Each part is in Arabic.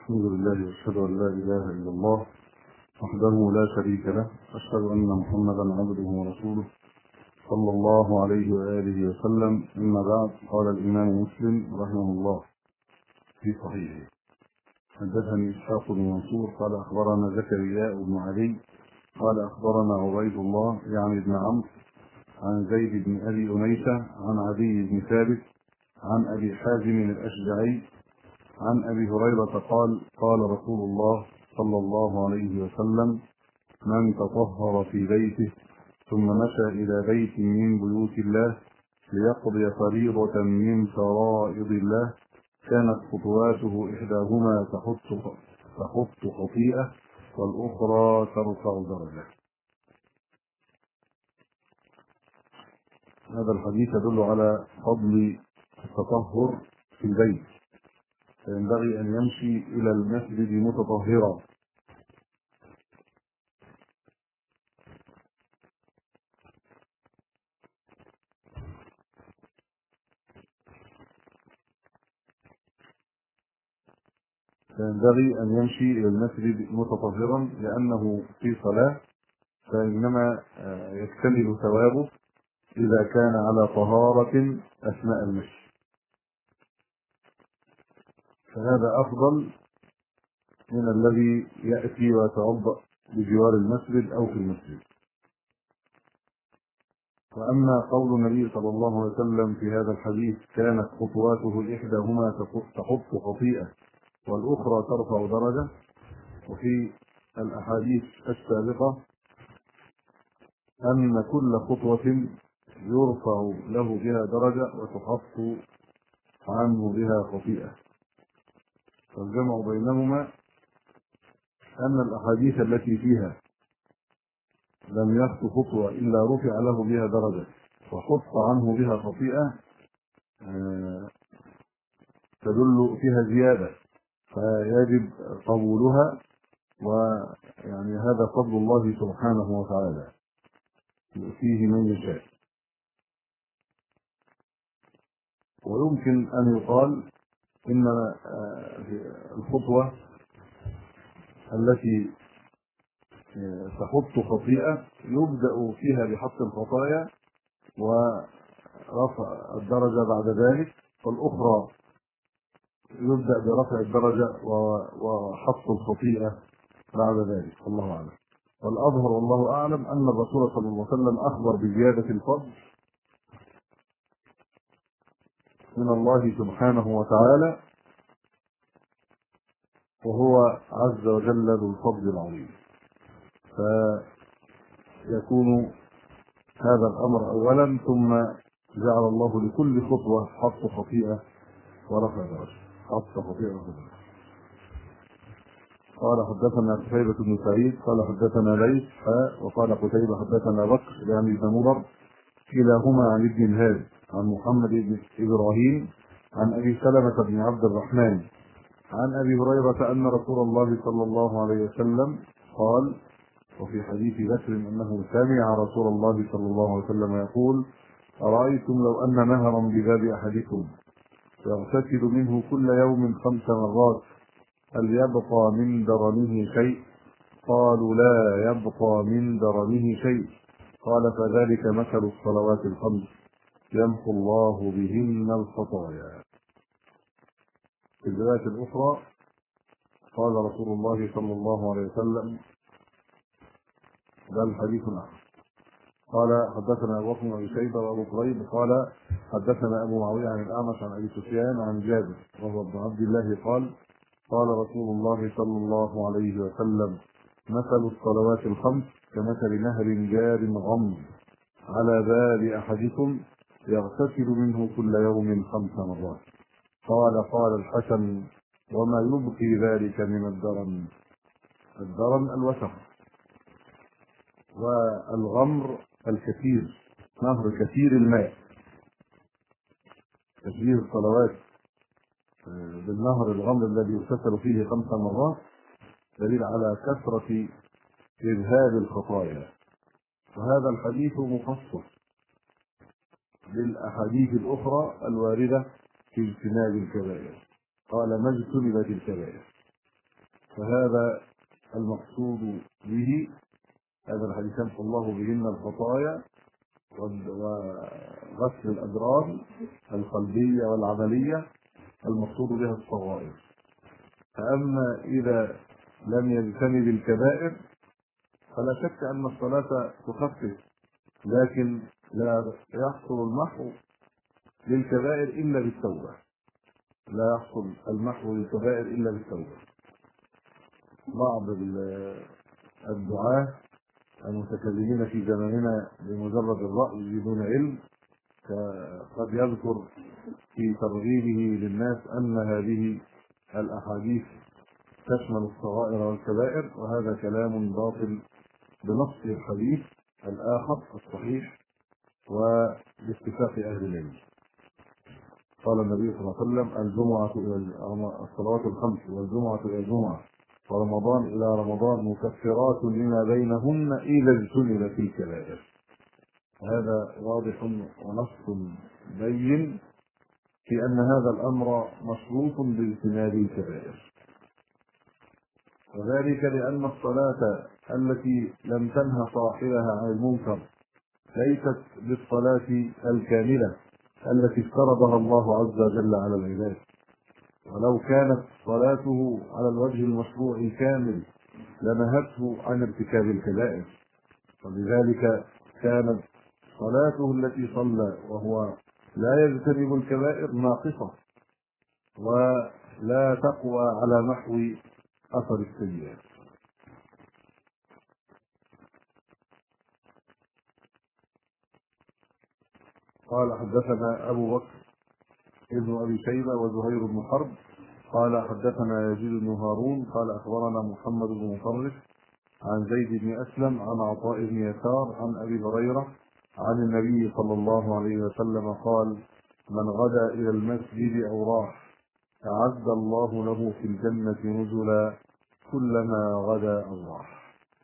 الحمد لله واشهد ان لا اله الا الله وحده لا شريك له، اشهد ان محمدا عبده ورسوله صلى الله عليه واله وسلم. اما بعد، قال الامام مسلم رحمه الله في صحيحه: حدثني اسحاق بن منصور قال اخبرنا زكريا بن علي قال اخبرنا عبيد الله يعني بن عمرو عن زيد بن ابي انيسه عن عدي بن ثابت عن ابي حازم الاشجعي عن ابي هريره قال: قال رسول الله صلى الله عليه وسلم: من تطهر في بيته ثم مشى الى بيت من بيوت الله ليقضي فريضه من فرائض الله كانت خطواته احداهما تخط خطيئه والاخرى ترفع درجه. هذا الحديث يدل على فضل التطهر في البيت، فينبغي ان يمشي الى المسجد متطهرا. فينبغي أن يمشي إلى المسجد متطهرا، لأنه في صلاة فإنما يكتمل ثوابه إذا كان على طهارة أثناء المشي، فهذا أفضل من الذي يأتي ويتوضأ بجوار المسجد أو في المسجد. وأما قول النبي صلى الله عليه وسلم في هذا الحديث: كانت خطواته إحداهما تخط خطيئة والأخرى ترفع درجة، وفي الأحاديث السابقة أن كل خطوة يرفع له بها درجة وتحط عنه بها خطيئة، فالجمع بينهما أن الأحاديث التي فيها لم يخطو خطوة إلا رفع له بها درجة وحط عنه بها خطيئة تدل فيها زيادة، فيجب قبولها، ويعني هذا فضل الله سبحانه وتعالى يؤتيه من يشاء. ويمكن أن يقال إن الخطوة التي تحط خطيئة يبدأ فيها بحط الخطايا ورفع الدرجة بعد ذلك، والأخرى يبدأ برفع الدرجة وحط الخطيئة بعد ذلك، الله أعلم. والأظهر والله أعلم أن الرسول صلى الله عليه وسلم أخبر بزيادة الفضل من الله سبحانه وتعالى، وهو عز وجل ذو الفضل العظيم، فيكون هذا الأمر أولا، ثم جعل الله لكل خطوة حط خطيئة ورفع درجة، حط خطيئة ورفع درجة. قال: حدثنا قتيبة بن سعيد قال حدثنا ليث وقال قتيبة حدثنا بكر يعني بن مضر كلاهما عن ابن الهاد عن محمد بن إبراهيم عن أبي سلمة بن عبد الرحمن عن أبي هريرة أن رسول الله صلى الله عليه وسلم قال. وفي حديث بكر أنه سمع رسول الله صلى الله عليه وسلم يقول: أرأيتم لو أن نهرا بباب أحدكم يغتسل منه كل يوم 5 مرات هل يبقى من درنه شيء؟ قالوا: لا يبقى من درنه شيء. قال: فذلك مثل الصلوات الخمس يمحو الله بهن الخطايا. في الرواية الأخرى قال رسول الله صلى الله عليه وسلم: ده الحديث الآخر. قال: حدثنا أبو بكر بن شيبة وأبو كريب قال حدثنا أبو معاوية عن الأعمش عن أبي سفيان عن جابر وهو ابن عبد الله قال: قال رسول الله صلى الله عليه وسلم: مثل الصلوات الخمس كمثل نهر جار غمر على باب أحدكم يغتسل منه كل يوم 5 مرات. قال الحسن: وما يبقي ذلك من الدرن؟ الدرن الوسخ، والغمر الكثير، نهر كثير الماء. تشبيه الصلوات بالنهر الغمر الذي يغتسل فيه 5 مرات دليل على كثرة إذهاب الخطايا. وهذا الحديث مفصل للأحاديث الأخرى الواردة في اجتناب الكبائر. قال: ما اجتنبت الكبائر. فهذا المقصود به، هذا الحديث يمحو الله بهن الخطايا وغسل الأدران القلبية والعملية، المقصود بها الصغائر. فأما إذا لم يجتنب الكبائر فلا شك أن الصلاة تخفف، لكن لا يحصل المحو للكبائر إلا بالتوبة، لا يحصل المحو للكبائر إلا بالتوبة. بعض الدعاة المتكلمين في زماننا بمجرد الرأي بدون علم قد يذكر في ترغيبه للناس أن هذه الأحاديث تشمل الصغائر والكبائر، وهذا كلام باطل بنص الحديث الآخر الصحيح وباتفاق أهل العلم. قال النبي صلى الله عليه وسلم: الجمعة إلى الصلوات الخمس والجمعة إلى الجمعة ورمضان إلى رمضان مكفرات لما بينهن إذا اجتنبت الكبائر. هذا واضح ونص بين في أن هذا الأمر مشروط باجتناب الكبائر، وذلك لأن الصلاة التي لم تنهى صاحبها عن المنكر ليست بالصلاة الكاملة التي افترضها الله عز وجل على العباد، ولو كانت صلاته على الوجه المشروع الكامل لنهته عن ارتكاب الكبائر، ولذلك كانت صلاته التي صلى وهو لا يجتنب الكبائر ناقصة ولا تقوى على محو أثر السيئات. قال: حدثنا أبو بكر ابن أبي شيبة وزهير بن حرب قال: حدثنا يزيد بن هارون قال: أخبرنا محمد بن مطرف عن زيد بن أسلم عن عطاء بن يسار عن أبي هريرة عن النبي صلى الله عليه وسلم قال: من غدا إلى المسجد أو راح أعد الله له في الجنة نزلا كلما غدا أو راح.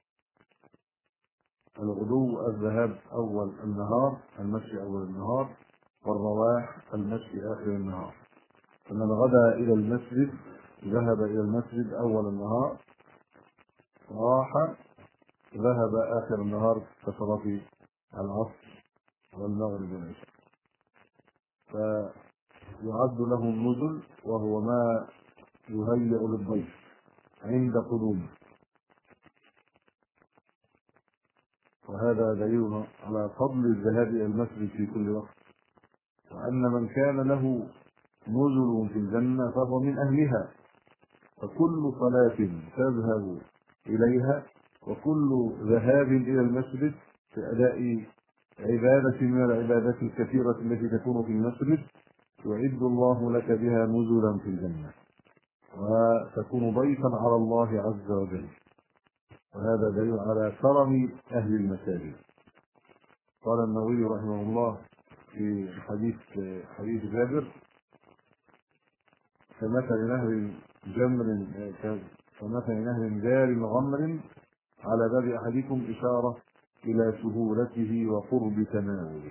الغدو الذهاب أول النهار، المشي أول النهار، والرواح المشي آخر النهار. فمن غدا إلى المسجد ذهب إلى المسجد أول النهار، راح ذهب آخر النهار كصلاة العصر والمغرب والعشاء. فيعد له النزل وهو ما يهيئ للضيف عند قدومه، وهذا دليل على فضل الذهاب إلى المسجد في كل وقت، وأن من كان له نزل في الجنة فهو من أهلها، فكل صلاة تذهب إليها وكل ذهاب إلى المسجد في أداء عبادة من العبادات الكثيرة التي تكون في المسجد يعد الله لك بها نزلا في الجنة وتكون ضيفا على الله عز وجل، وهذا دليل على كرم أهل المساجد. قال النووي رحمه الله في حديث جابر: كمثل نهر جمر كمثل نهر جار غمر على باب أحدكم إشارة إلى سهولته وقرب تناوله.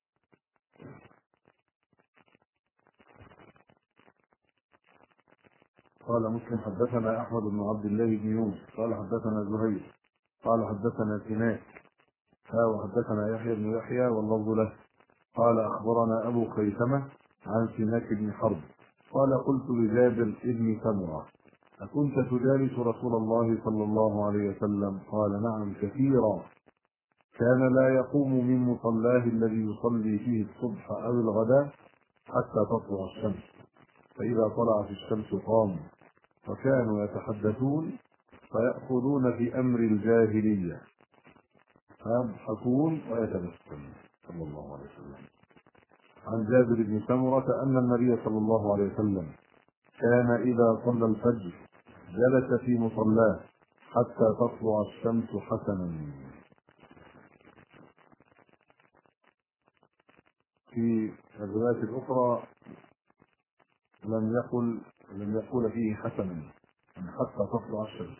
قال مسلم: حدثنا أحمد بن عبد الله بن يونس قال: حدثنا زهير قال: حدثنا سماك وحدثنا يحيى بن يحيى واللفظ له قال: أخبرنا أبو خيثمة عن سماك بن حرب قال: قلت لجابر بن سمرة: أكنت تجالس رسول الله صلى الله عليه وسلم؟ قال: نعم كثيرا، كان لا يقوم من مصلاه الذي يصلي فيه الصبح أو الغداء حتى تطلع الشمس، فإذا طلعت الشمس قاموا، وكانوا يتحدثون فيأخذون في أمر الجاهلية فيضحكون ويتبسمون صلى الله عليه وسلم. عن جابر بن سمرة أن النبي صلى الله عليه وسلم كان إذا صلى الفجر جلس في مصلاه حتى تطلع الشمس حسنا. في الروايات الأخرى لم يقول فيه حسنا حتى تطلع الشمس.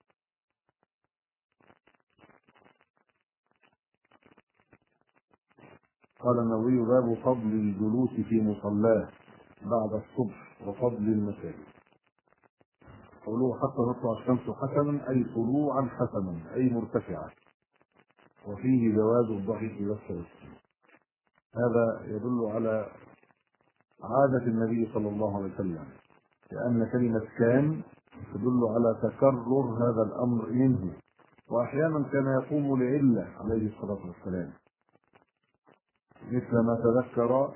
قال النووي: باب فضل الجلوس في مصلاه بعد الصبح وفضل المساجد. قوله حتى تطلع الشمس حسنا أي طلوعا حسنا أي مرتفعا، وفيه جواز الضحك والسرور. هذا يدل على عادة النبي صلى الله عليه وسلم، لأن كلمة كان تدل على تكرر هذا الأمر منه، وأحيانا كان يقوم لعلة عليه الصلاة والسلام، مثل ما تذكر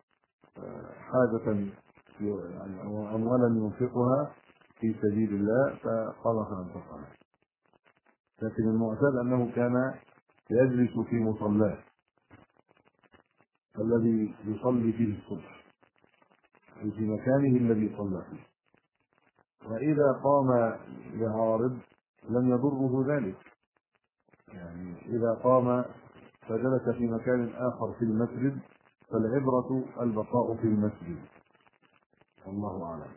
حاجة يعني أموالا ينفقها في سبيل الله فقال فأنفقها. لكن المعتاد أنه كان يجلس في مصلاه الذي يصلي فيه الصبح، أي في مكانه الذي صلى فيه، وإذا قام لعارض لم يضره ذلك، يعني إذا قام فجلس في مكان آخر في المسجد فالعبرة البقاء في المسجد، والله أعلم.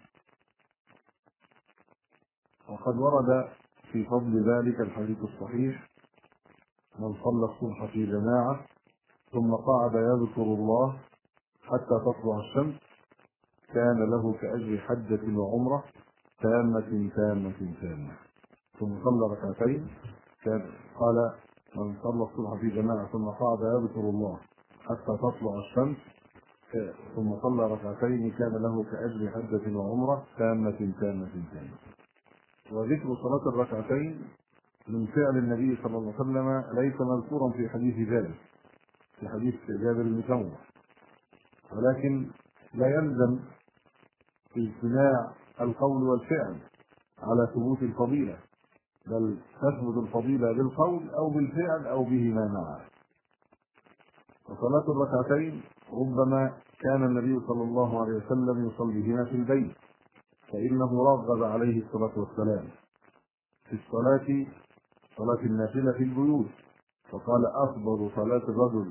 وقد ورد في فضل ذلك الحديث الصحيح: من صلى الصبح في جماعة ثم قعد يذكر الله حتى تطلع الشمس كان له كأجر حجة وعمرة تامة تامة تامة. ثم صلى ركعتين، قال: من صلى الصبح في جماعة ثم قعد يذكر الله حتى تطلع الشمس ثم صلى ركعتين كان له كأجر حجة وعمرة تامة تامة تامة. وذكر صلاة الركعتين من فعل النبي صلى الله عليه وسلم ليس مذكورا في حديث جابر، في حديث جابر بن سمرة، ولكن لا يلزم اجتماع القول والفعل على ثبوت الفضيلة، بل تثبت الفضيلة بالقول أو بالفعل أو بهما معا. وصلاة الركعتين ربما كان النبي صلى الله عليه وسلم يصليهما في البيت، فإنه رغب عليه الصلاة والسلام في الصلاة، صلاة النافلة في البيوت، فقال: أفضل صلاة الرجل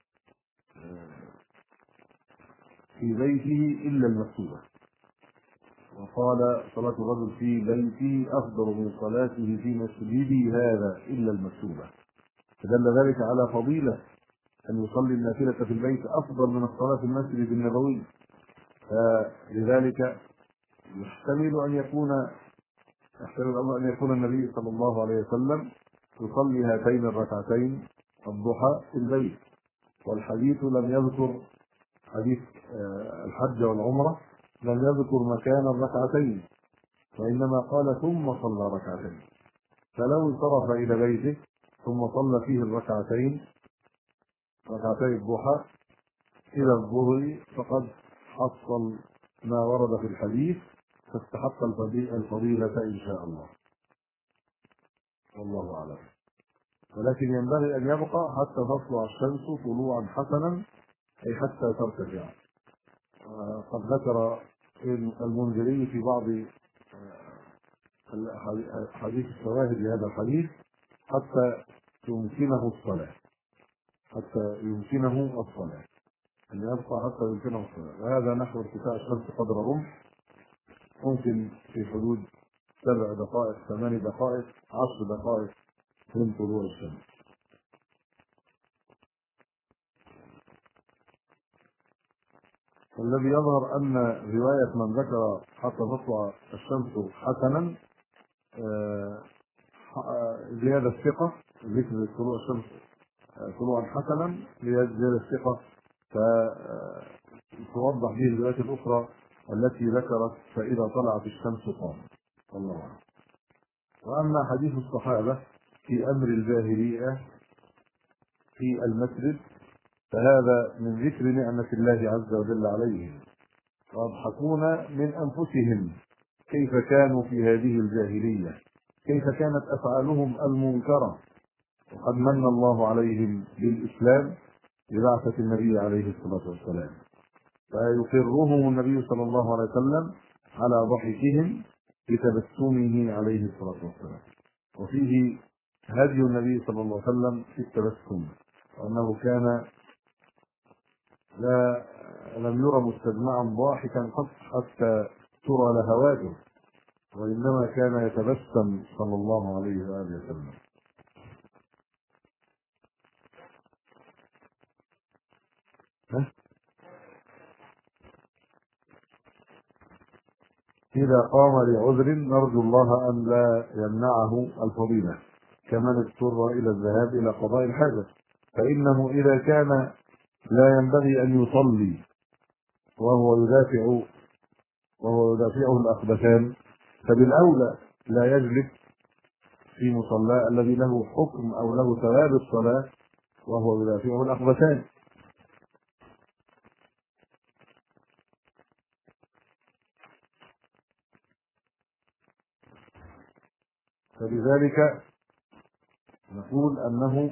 في بيته إلا المكتوبة، وقال: صلاة الرجل في بيته أفضل من صلاته في مسجدي هذا إلا المكتوبة. فدل ذلك على فضيلة أن يصلي النافلة في البيت أفضل من الصلاة في المسجد النبوي، فلذلك يحتمل الأمر أن يكون النبي صلى الله عليه وسلم يصلي هاتين الركعتين الضحى في البيت. والحديث لم يذكر حديث الحج والعمرة، لم يذكر مكان الركعتين، وإنما قال: ثم صلى ركعتين. فلو انصرف إلى بيته ثم صلى فيه ركعتي الضحى إلى الظهر فقد حصل ما ورد في الحديث، فاستحق الفضيلة إن شاء الله، والله أعلم. ولكن ينبغي أن يبقى حتى تطلع الشمس طلوعا حسنا، أي حتى ترتفع. قد ذكر المنذري في بعض حديث الشواهد لهذا الحديث حتى يمكنه الصلاة، أن يبقى حتى يمكنه الصلاة. وهذا نحو ارتفاع الشمس قدر رمح، ممكن في حدود 7 دقائق 8 دقائق 10 دقائق من طلوع الشمس. والذي يظهر أن رواية من ذكر حتى تطلع الشمس حسنا زيادة الثقة، ذكر طلوع الشمس طلوعا حسنا زيادة الثقة، فتوضح به الروايات الأخرى التي ذكرت فإذا طلعت الشمس قام. الله أعلم. وأما حديث الصحابة في أمر الجاهلية في المسجد فهذا من ذكر نعمة الله عز وجل عليهم، ويضحكون من أنفسهم كيف كانوا في هذه الجاهلية، كيف كانت أفعالهم المنكرة، وقد من الله عليهم بالإسلام ببعثة النبي عليه الصلاة والسلام، فيقرهم النبي صلى الله عليه وسلم على ضحكهم بتبسمه عليه الصلاة والسلام. وفيه هدي النبي صلى الله عليه وسلم في التبسم، وأنه كان لم يرى مستجمعا ضاحكا قط حتى ترى لهواته، وإنما كان يتبسم صلى الله عليه وآله وسلم. إذا قام لعذر نرجو الله أن لا يمنعه الفضيلة كمن اضطر إلى الذهاب إلى قضاء الحاجة، فإنه إذا كان لا ينبغي أن يصلي وهو يدافعه الأخبثان، فبالأولى لا يجلس في مصلاه الذي له حكم أو له ثواب الصلاة وهو يدافعه الأخبثان. فلذلك نقول أنه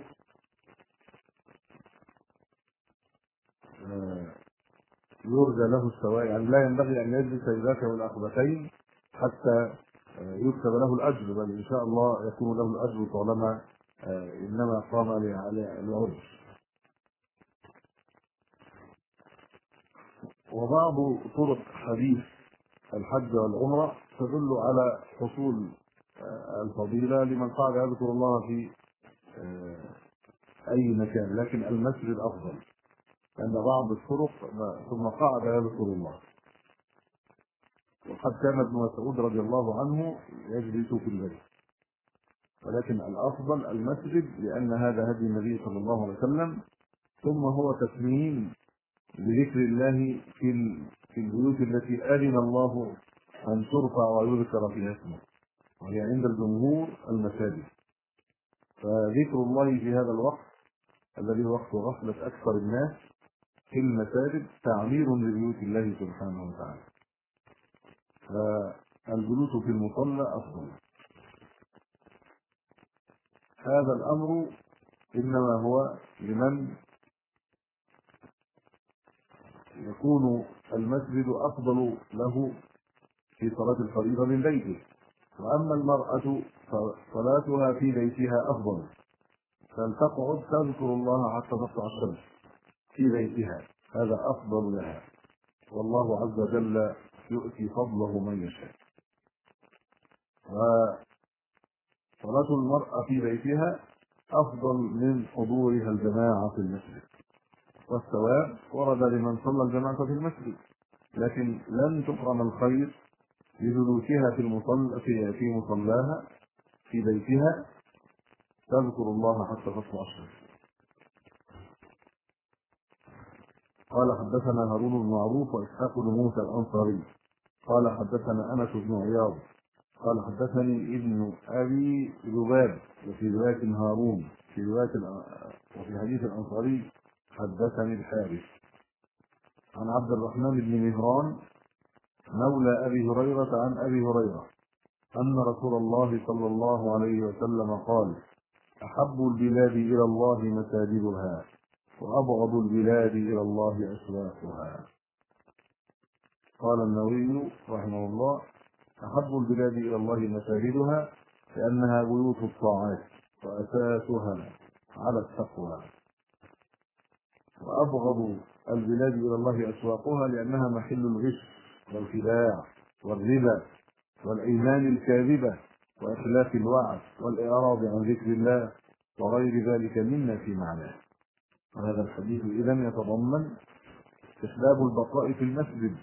يرجى له الثواب، يعني لا ينبغي أن يجلس يدافع الأخبثين حتى يكتب له الأجر، بل إن شاء الله يكون له الأجر طالما إنما قام لعذر. وبعض طرق حديث الحج والعمرة تدل على حصول الفضيلة لمن قعد يذكر الله في أي مكان، لكن المسجد أفضل، لأن بعض الطرق ثم قعد يذكر الله. وقد كان ابن مسعود رضي الله عنه يجلس في البيت، ولكن الأفضل المسجد لأن هذا هدي النبي صلى الله عليه وسلم، ثم هو تسميم لذكر الله في البيوت التي أذن الله أن ترفع ويذكر فيها اسمه، وهي عند الجمهور المساجد. فذكر الله في هذا الوقت الذي هو وقت غفلة أكثر الناس في المساجد تعمير لبيوت الله سبحانه وتعالى، فالجلوس في المصلى أفضل. هذا الأمر إنما هو لمن يكون المسجد أفضل له في صلاة الفريضة من بيته، وأما المرأة فصلاتها في بيتها أفضل، فلتقعد تذكر الله حتى تطلع الشمس في بيتها، هذا أفضل لها، والله عز وجل يؤتي فضله من يشاء. وصلاة المرأة في بيتها أفضل من حضورها الجماعة في المسجد، والثواب ورد لمن صلى الجماعة في المسجد، لكن لن تحرم الخير لجلوسها في مصلاها في بيتها تذكر الله حتى تطلع الشمس. قال حدثنا هارون بن معروف وإسحاق بن موسى الأنصاري قال حدثنا أنس بن عياض قال حدثني ابن أبي ذباب، وفي رواية هارون وفي حديث الأنصاري حدثني الحارث عن عبد الرحمن بن مهران مولى أبي هريرة عن أبي هريرة أن رسول الله صلى الله عليه وسلم قال: أحب البلاد إلى الله مساجدها، وأبغض البلاد إلى الله أسواقها. قال النووي رحمه الله: أحب البلاد إلى الله مساجدها لأنها بيوت الطاعات وأساسها على التقوى، وأبغض البلاد إلى الله أسواقها لأنها محل الغش والخداع والربا والأيمان الكاذبة وإخلاف الوعد والإعراض عن ذكر الله وغير ذلك مما في معناه. وهذا الحديث إذن يتضمن استحباب البقاء في المسجد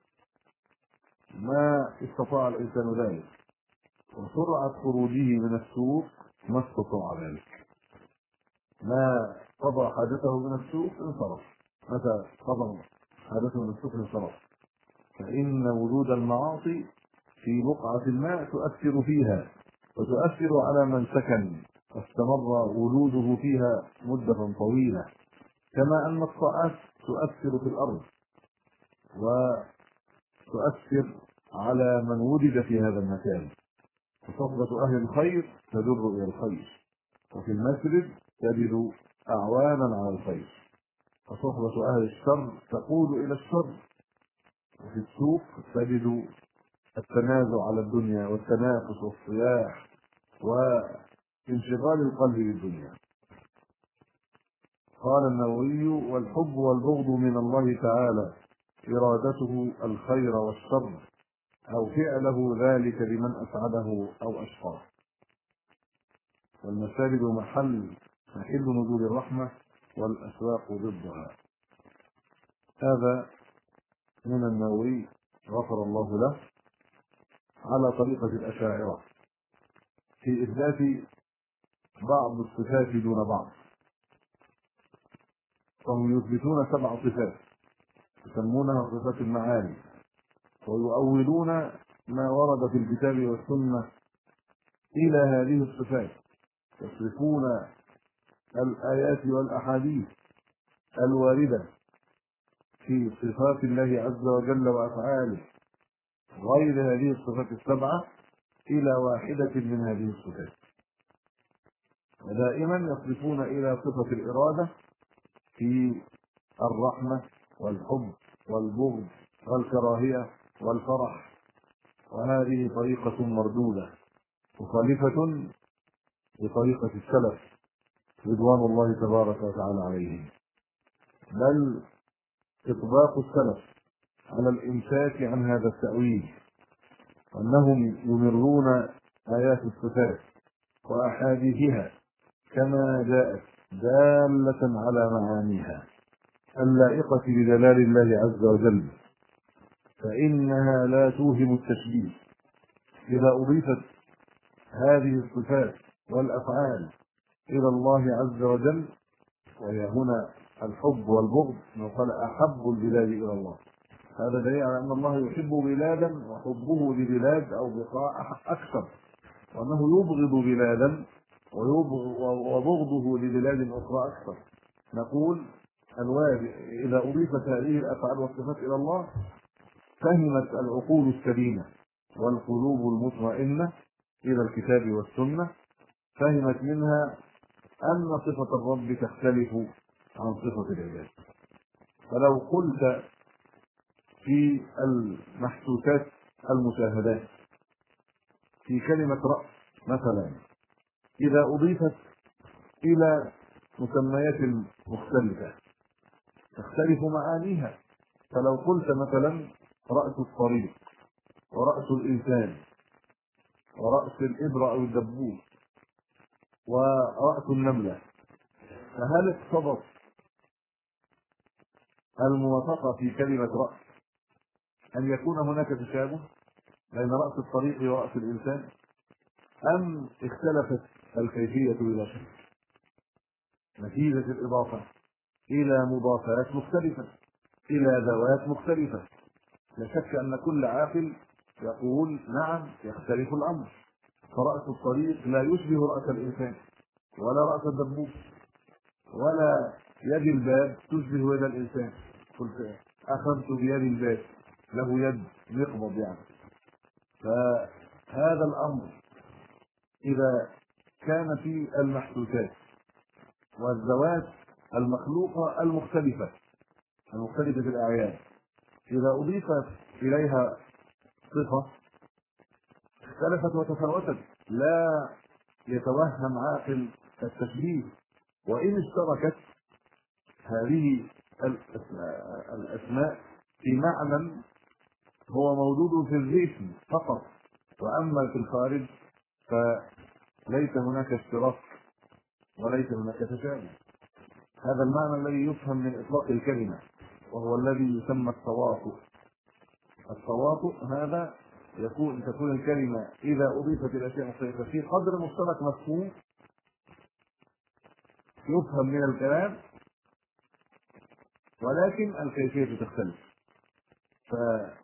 ما استطاع الإنسان ذلك، وسرعة خروجه من السوق ما استطاع ذلك، ما قضى حاجته من السوق انصرف، متى قضى حاجته من السوق انصرف، فإن وجود المعاصي في بقعة ما تؤثر فيها وتؤثر على من سكن واستمر وجوده فيها مدة طويلة، كما أن الطاعات تؤثر في الأرض وتؤثر على من وجد في هذا المكان، وصحبة أهل الخير تدر إلى الخير، وفي المسجد تجد أعوانا على الخير، وصحبة أهل الشر تقود إلى الشر، وفي السوق تجد التنازع على الدنيا والتنافس والصياح وانشغال القلب بالدنيا. قال النووي: والحب والبغض من الله تعالى إرادته الخير والشر أو فعله ذلك لمن أسعده أو أشقاه، والمساجد محل نزول الرحمة والأسواق ضدها. هذا من النووي غفر الله له. على طريقة الأشاعرة في إثبات بعض الصفات دون بعض، فهم يثبتون 7 صفات يسمونها صفات المعاني، ويؤولون ما ورد في الكتاب والسنة إلى هذه الصفات، يصرفون الآيات والأحاديث الواردة في صفات الله عز وجل وأفعاله غير هذه الصفات ال7 إلى واحدة من هذه الصفات، ودائما يصرفون إلى صفة الإرادة في الرحمة والحب والبغض والكراهية والفرح، وهذه طريقة مردودة مخالفة لطريقة السلف رضوان الله تبارك وتعالى عليهم، بل إطباق السلف على الإمساك عن هذا التأويل، أنهم يمرون آيات الصفات وأحاديثها كما جاءت دالة على معانيها اللائقة بدلال الله عز وجل، فإنها لا توهم التشبيه إذا أضيفت هذه الصفات والأفعال إلى الله عز وجل، وهي هنا الحب والبغض، وقال أحب البلاد إلى الله، هذا دليل على أن الله يحب بلادا وحبه لبلاد أو بقاع أكثر، وأنه يبغض بلادا وبغضه لبلاد أخرى أكثر. نقول الواجب إذا أضيفت هذه الأفعال والصفات إلى الله فهمت العقول السليمة والقلوب المطمئنة إلى الكتاب والسنة، فهمت منها أن صفة الرب تختلف عن صفة العباد. فلو قلت في المحسوسات المشاهدات في كلمة رأس مثلا إذا أضيفت إلى مسميات مختلفة تختلف معانيها، فلو قلت مثلا رأس الطريق ورأس الإنسان ورأس الإبرة أو الدبوس ورأس النملة، فهل اقتضت الموافقة في كلمة رأس أن يكون هناك تشابه بين رأس الطريق ورأس الإنسان، أم اختلفت الكيفية بلا شك نتيجة الإضافة إلى مضافات مختلفة إلى ذوات مختلفة؟ لا شك أن كل عاقل يقول نعم يختلف الأمر، فرأس الطريق لا يشبه رأس الإنسان ولا رأس الدبوس، ولا يد الباب تشبه يد الإنسان. قلت أخذت بيد الباب له يد مقبض يعني، فهذا الأمر إذا كان في المحسوسات والذوات المخلوقة المختلفة الأعيان إذا أضيفت إليها صفة اختلفت وتفاوتت، لا يتوهم عاقل التشبيه، وإن اشتركت هذه الأسماء في معنى هو موجود في الذهن فقط، وأما في الخارج فليس هناك اشتراك وليس هناك تشابه. هذا المعنى الذي يفهم من إطلاق الكلمة، وهو الذي يسمى التواطؤ. التواطؤ هذا تكون الكلمة إذا أضيفت إلى شيء مختلف في قدر مشترك مفهوم يفهم من الكلام، ولكن الكيفية تختلف. فإذا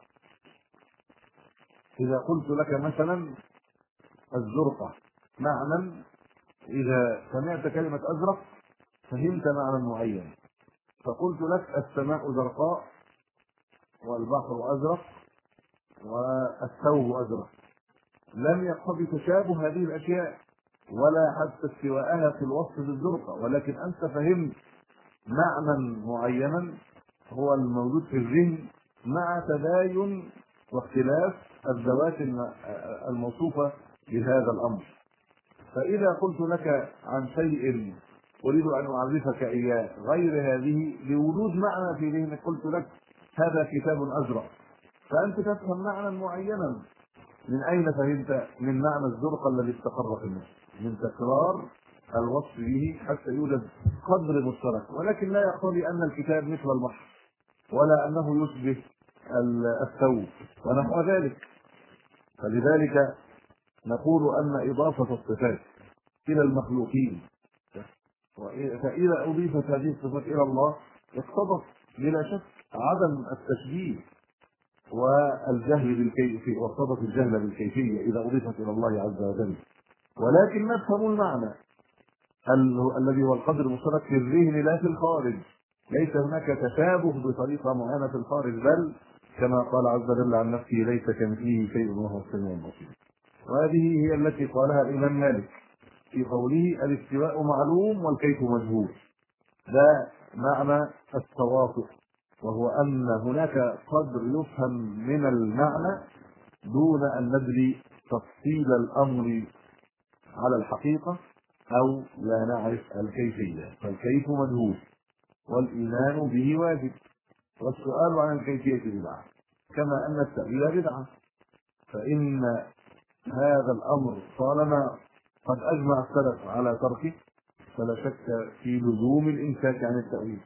قلت لك مثلا الزرقة معنى، إذا سمعت كلمة أزرق فهمت معنى معين، فقلت لك السماء زرقاء والبحر أزرق والثوب أزرق، لم يقتضي تشابه هذه الأشياء ولا حتى استواءها في الوصف بالزرقة، ولكن أنت فهمت معنى معينا هو الموجود في الذهن مع تباين واختلاف الذوات الموصوفة بهذا الأمر. فإذا قلت لك عن شيء أريد أن أعرفك إياه غير هذه لوجود معنى في ذهنك، قلت لك هذا كتاب أزرق، فأنت تفهم معنى معينا. من أين فهمت؟ من معنى الزرق الذي استقر في النفس، من تكرار الوصف به حتى يوجد قدر مشترك، ولكن لا يقتضي أن الكتاب مثل البحر ولا أنه يشبه الثوب ونحو ذلك. فلذلك نقول أن إضافة الصفات إلى المخلوقين، فإذا أضيفت هذه الصفات إلى الله اقتضت بلا شك عدم التشبيه والجهل بالكيفية، واقتضت الجهل بالكيفية إذا أضيفت إلى الله عز وجل. ولكن نفهم المعنى الذي هو القدر المشترك في الذهن لا في الخارج. ليس هناك تشابه بطريقة معينة في الخارج، بل كما قال عز وجل عن نفسه ليس كمثله شيء وهو السميع البصير. وهذه هي التي قالها الإمام مالك في قوله الاستواء معلوم والكيف مجهول. ده معنى التواطؤ، وهو أن هناك قدر يفهم من المعنى دون أن ندري تفصيل الأمر على الحقيقة أو لا نعرف الكيفية، فالكيف مجهول والإيمان به واجب، والسؤال عن الكيفية بدعة، كما أن التأويل بدعة. فإن هذا الأمر طالما قد أجمع السلف على تركه فلا شك في لزوم الإمساك عن التأويل.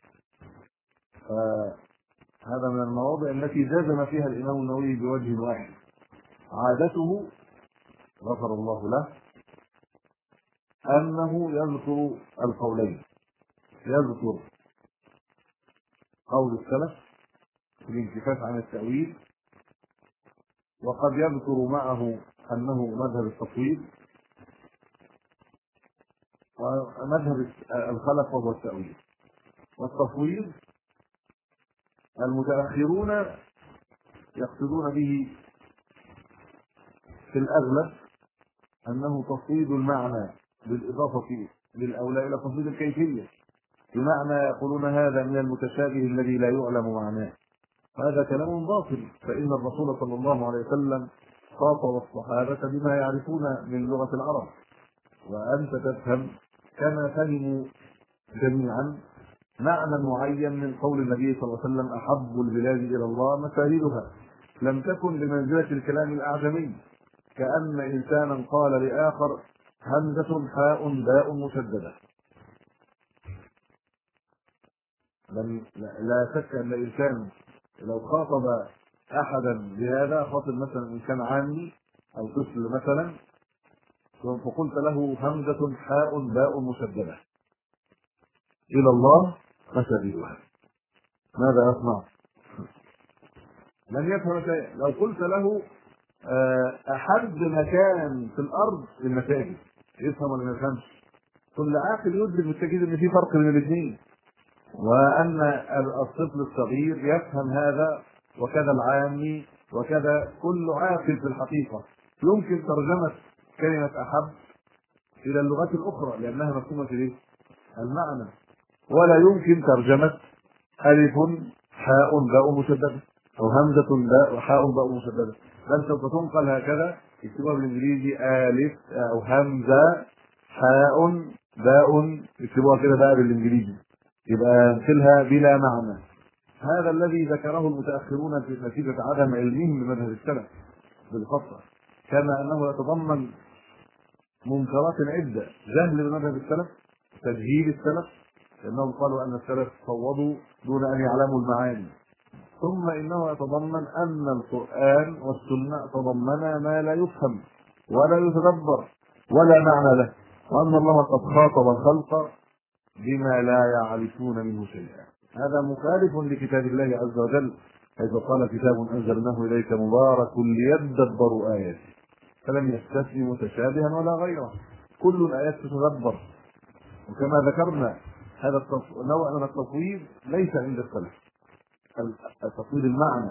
فهذا من المواضع التي جزم فيها الإمام النووي بوجه واحد. عادته غفر الله له أنه يذكر القولين، يذكر قول السلف في الانكفاف عن التأويل، وقد يذكر معه أنه مذهب التفويض ومذهب الخلف وهو التأويل. والتفويض المتأخرون يقصدون به في الأغلب أنه تفويض المعنى بالإضافة للأولى إلى تفويض الكيفية، بمعنى يقولون هذا من المتشابه الذي لا يعلم معناه. هذا كلام باطل، فإن الرسول صلى الله عليه وسلم خاطب الصحابة بما يعرفون من لغة العرب، وأنت تفهم كما فهموا جميعا معنى معين من قول النبي صلى الله عليه وسلم أحب البلاد إلى الله مساجدها. لم تكن بمنزلة الكلام الأعجمي، كأن إنسانا قال لآخر همزة حاء باء مشددة. لا شك أن الإنسان لو خاطب أحدا بهذا، خاطب مثلا إنسان عامي أو طفل مثلا، فقلت له همزة حاء باء مشددة إلى الله مساجدها، ماذا يصنع؟ لن يفهم شيء. لو قلت له أحد مكان في الأرض المساجد، يفهم ولا ما يفهمش؟ كل عاقل يدرك بالتأكيد إن في فرق بين الاثنين، وأن الطفل الصغير يفهم هذا، وكذا العامي، وكذا كل عاقل في الحقيقة. يمكن ترجمة كلمة أحب إلى اللغات الأخرى لأنها مفهومة في المعنى، ولا يمكن ترجمة ألف حاء باء مشددة أو همزة باء حاء باء مشددة، بل سوف تنقل هكذا، يكتبوها بالإنجليزي ألف أو همزة حاء باء، يكتبوها كده بقى بالإنجليزي، يبقى مثلها بلا معنى. هذا الذي ذكره المتأخرون في نتيجة عدم علمهم بمذهب السلف بالخطأ، كما أنه يتضمن منكرات عدة: جهل بمذهب السلف، تجهيل السلف، لأنهم قالوا أن السلف فوضوا دون أن يعلموا المعاني، ثم إنه يتضمن أن القرآن والسنة تضمنا ما لا يفهم ولا يتدبر ولا معنى له، وأن الله قد خاطب الخلق بما لا يعرفون منه شيئا. هذا مخالف لكتاب الله عز وجل، حيث قال كتاب أنزلناه إليك مبارك ليدبروا آياته، فلم يستثني متشابها ولا غيره، كل الآيات تتدبر. وكما ذكرنا هذا نوع من التفويض ليس عند السلف، التفويض المعنى،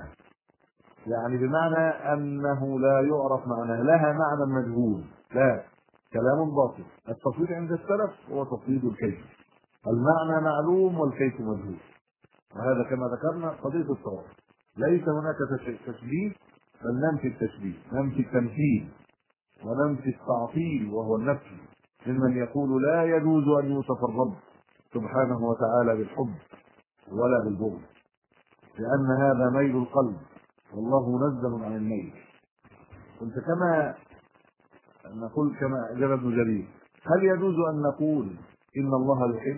يعني بمعنى أنه لا يعرف معناه، لها معنى مجهول، لا، كلام باطل. التفويض عند السلف هو تفويض الكيف، المعنى معلوم والكيف مجهول، وهذا كما ذكرنا قضية الصواب. ليس هناك تشبيه، بل ننفي التشبيه، ننفي التمثيل، وننفي التعطيل وهو النفي، ممن يقول لا يجوز أن يوصف الرب سبحانه وتعالى بالحب ولا بالبغض، لأن هذا ميل القلب والله منزه عن الميل. قلت كما نقول، كما أجاب ابن جرير: هل يجوز أن نقول إن الله يحب؟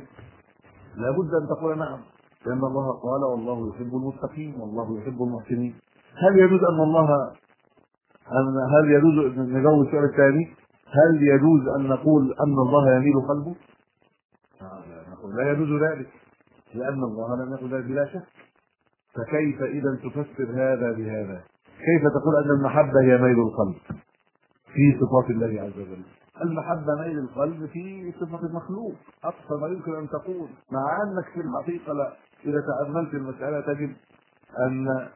لابد أن تقول نعم، لأن الله قال والله يحب المتقين والله يحب المحسنين. هل يجوز أن الله هل يجوز نجاوب السؤال الثاني؟ هل يجوز ان نقول ان الله يميل قلبه؟ نقول لا يجوز ذلك، لان الله لم يقل ذلك بلا شك. فكيف اذا تفسر هذا بهذا؟ كيف تقول ان المحبه هي ميل القلب في صفات الله عز وجل؟ المحبه ميل القلب في صفه المخلوق، اقصى ما يمكن ان تقول، مع انك في الحقيقه لا، اذا تاملت المساله تجد ان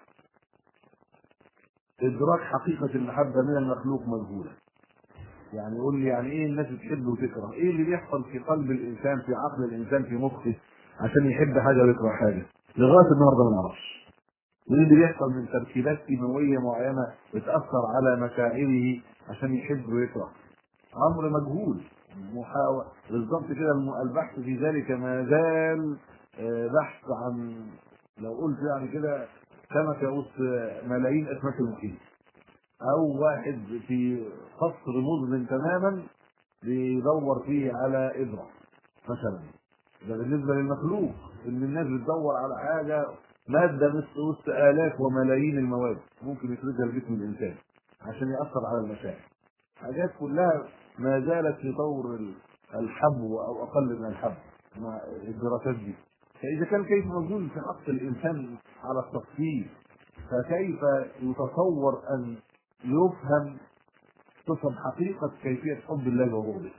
ادراك حقيقه المحبه من المخلوق مجهوله. يعني يقول لي يعني ايه الناس بتحب وتكره؟ ايه اللي بيحصل في قلب الانسان، في عقل الانسان، في مخه، عشان يحب حاجه ويكره حاجه؟ لغايه النهارده ما نعرفش. وايه اللي بيحصل من تركيبات كيماويه معينه بتاثر على مشاعره عشان يحب ويكره؟ امر مجهول. محاولة بالضبط كده. البحث في ذلك ما زال بحث عن، لو قلت يعني كده، سمكه وسط ملايين اسماك المحيط، او واحد في قصر مظلم تماما بيدور فيه على ابره مثلا. ده بالنسبه للمخلوق، ان الناس بتدور على حاجه، ماده مثل وسط الاف وملايين المواد ممكن يفرزها لجسم الانسان عشان ياثر على المشاعر. حاجات كلها ما زالت في طور الحبو او اقل من الحبو مع الدراسات دي. فاذا كان كيف موجود في حق الانسان على التفصيل، فكيف يتصور ان يفهم تصف حقيقه كيفيه حب الله وبغضه؟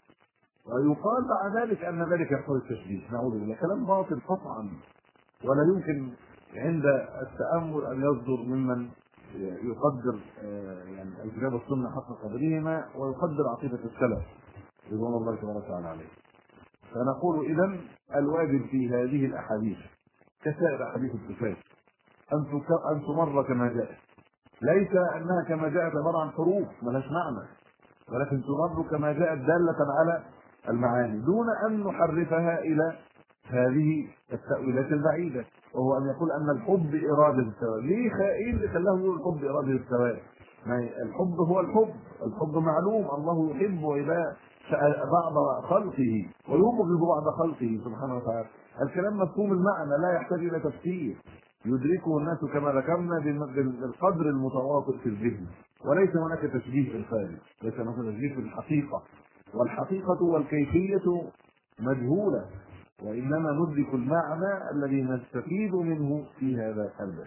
ويقال بعد ذلك ان ذلك يقتضي التشبيه. نعوذ بالله، كلام باطل قطعا، ولا يمكن عند التامل ان يصدر ممن يقدر يعني الكتاب والسنه حق قدرهما ويقدر عقيده السلف رضوان الله تبارك وتعالى عليه. فنقول اذا الواجب في هذه الاحاديث كسائر احاديث الصفات ان تمر كما جاءت، ليس انها كما جاءت عباره عن حروف ملهاش معنى، ولكن تمر كما جاءت داله على المعاني، دون ان نحرفها الى هذه التأويلات البعيدة، وهو أن يقول أن الحب إرادة الثواب. ليه خائن اللي خلاه يقول الحب إرادة الثواب؟ الحب هو الحب معلوم، الله يحب وإذا بعض خلقه ويبغض بعض خلقه سبحانه وتعالى. الكلام مفهوم المعنى لا يحتاج إلى تفسير، يدركه الناس كما ذكرنا بالقدر المتواصل في الذهن، وليس هناك تشبيه في الخارج، ليس هناك تشبيه في الحقيقة، والحقيقة والكيفية مجهولة، وإنما ندرك المعنى الذي نستفيد منه في هذا الباب.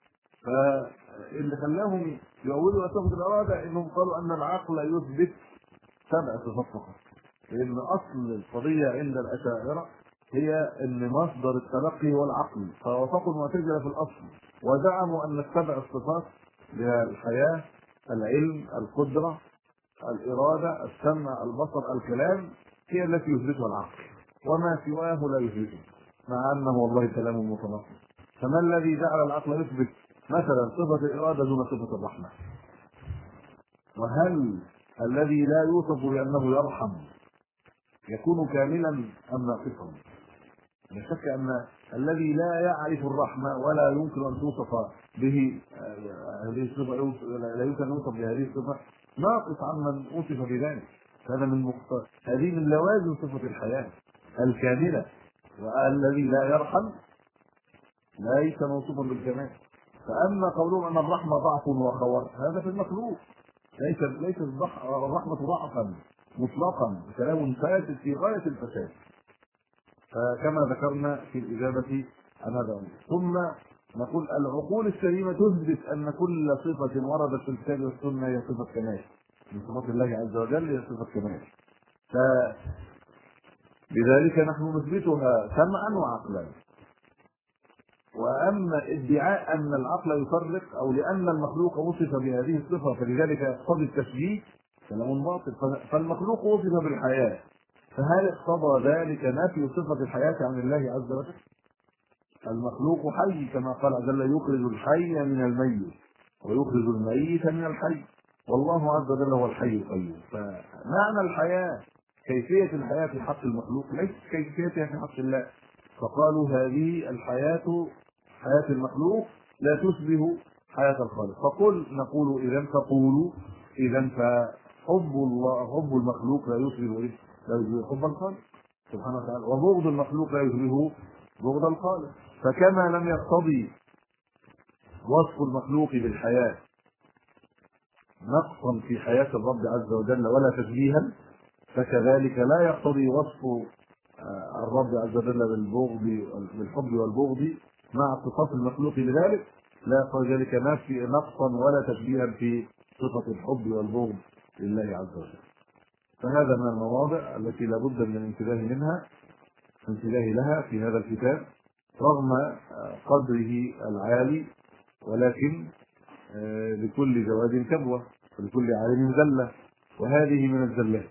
فاللي خلاهم يؤولوا صفة الإرادة إنهم قالوا أن العقل يثبت 7 صفات فقط، لأن أصل القضية عند الأشاعرة هي أن مصدر التلقي هو العقل، فوافقوا المعتزلة في الأصل وزعموا أن ال7 الصفات هي الحياة، العلم، القدرة، الإرادة، السمع، البصر، الكلام، هي التي يثبتها العقل، وما سواه لا يثبته، مع انه والله كلام متناقض. فما الذي جعل العقل يثبت مثلا صفه الاراده دون صفه الرحمه؟ وهل الذي لا يوصف بانه يرحم يكون كاملا ام ناقصا؟ لا شك ان الذي لا يعرف الرحمه ولا يمكن ان توصف به هذه الصفه، لا يمكن ان يوصف بهذه الصفه، ناقص عمن وصف بذلك. هذا هذه من لوازم صفه الحياه الكامله. والذي لا يرحم ليس موصوفا بالكمال. فاما قولهم ان الرحمه ضعف وخور، هذا في المخلوق، ليس الرحمه ضعفا مطلقا، كلام فاسد في غايه الفساد. فكما ذكرنا في الاجابه عن هذا. ثم نقول العقول السليمه تثبت ان كل صفه وردت في الكتاب والسنه هي صفه كمال من صفات الله عز وجل، هي صفه كمال. لذلك نحن نثبتها سمعا وعقلا. واما ادعاء ان العقل يفرق او لان المخلوق وصف بهذه الصفه فلذلك يقتضي التشبيه، كلام باطل. فالمخلوق وصف بالحياه، فهل اقتضى ذلك نفي صفه الحياه عن الله عز وجل؟ المخلوق حي كما قال عز وجل: يخرج الحي من الميت ويخرج الميت من الحي، والله عز وجل هو الحي القيوم. فمعنى الحياه كيفيه الحياه في حق المخلوق ليست كيفيتها في حق الله. فقالوا هذه الحياه حياه المخلوق لا تشبه حياه الخالق. نقول اذا فحب الله، حب المخلوق لا يشبه حب الخالق سبحانه وتعالى، وبغض المخلوق لا يشبه بغض الخالق. فكما لم يقتضي وصف المخلوق بالحياه نقصا في حياة الرب عز وجل ولا تشبيها، فكذلك لا يقتضي وصف الرب عز وجل بالحب والبغض مع اتصاف المخلوق بذلك، لا يقتضي ذلك نقصا ولا تشبيها في صفة الحب والبغض لله عز وجل. فهذا من المواضع التي لابد من الانتباه لها في هذا الكتاب رغم قدره العالي، ولكن لكل جواد كبوة ولكل عالم زلة، وهذه من الزلات.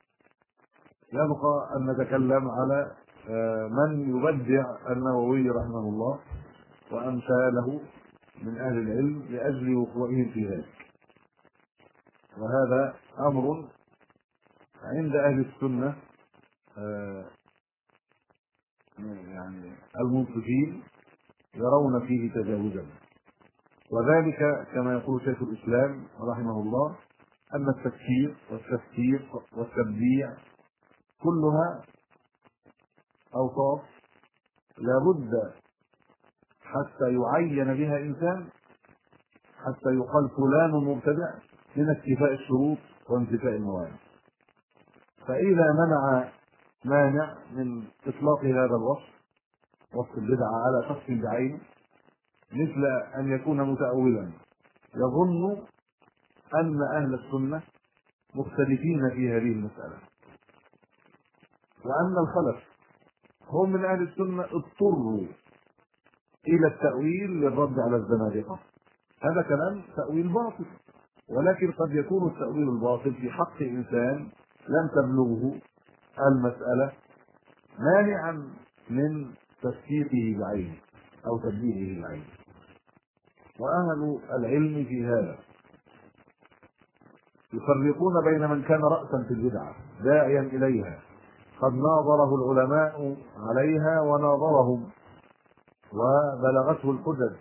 يبقى أن نتكلم على من يبدع النووي رحمه الله وأمثاله من أهل العلم لأجل وقوعهم في ذلك. وهذا أمر عند أهل السنة يعني المنصفين يرون فيه تجاوزا، وذلك كما يقول شيخ الإسلام رحمه الله أن التفكير والتفسير والتبديع كلها أوصاف لابد حتى يعين بها إنسان، حتى يقال فلان مبتدع، من اكتفاء الشروط وانتفاء الموانع. فإذا منع مانع من إطلاق هذا الوصف، وصف البدعة على شخص بعينه، مثل أن يكون متأولا يظن أن أهل السنة مختلفين في هذه المسألة، وأن الخلف هم من أهل السنة اضطروا إلى التأويل للرد على الزنادقة. هذا كلام تأويل باطل، ولكن قد يكون التأويل الباطل في حق إنسان لم تبلغه المسألة مانعا من تفسيقه بعينه أو تبديعه بعينه. وأهل العلم في هذا يفرقون بين من كان رأسا في البدعة داعيا إليها قد ناظره العلماء عليها وناظرهم وبلغته الحجج،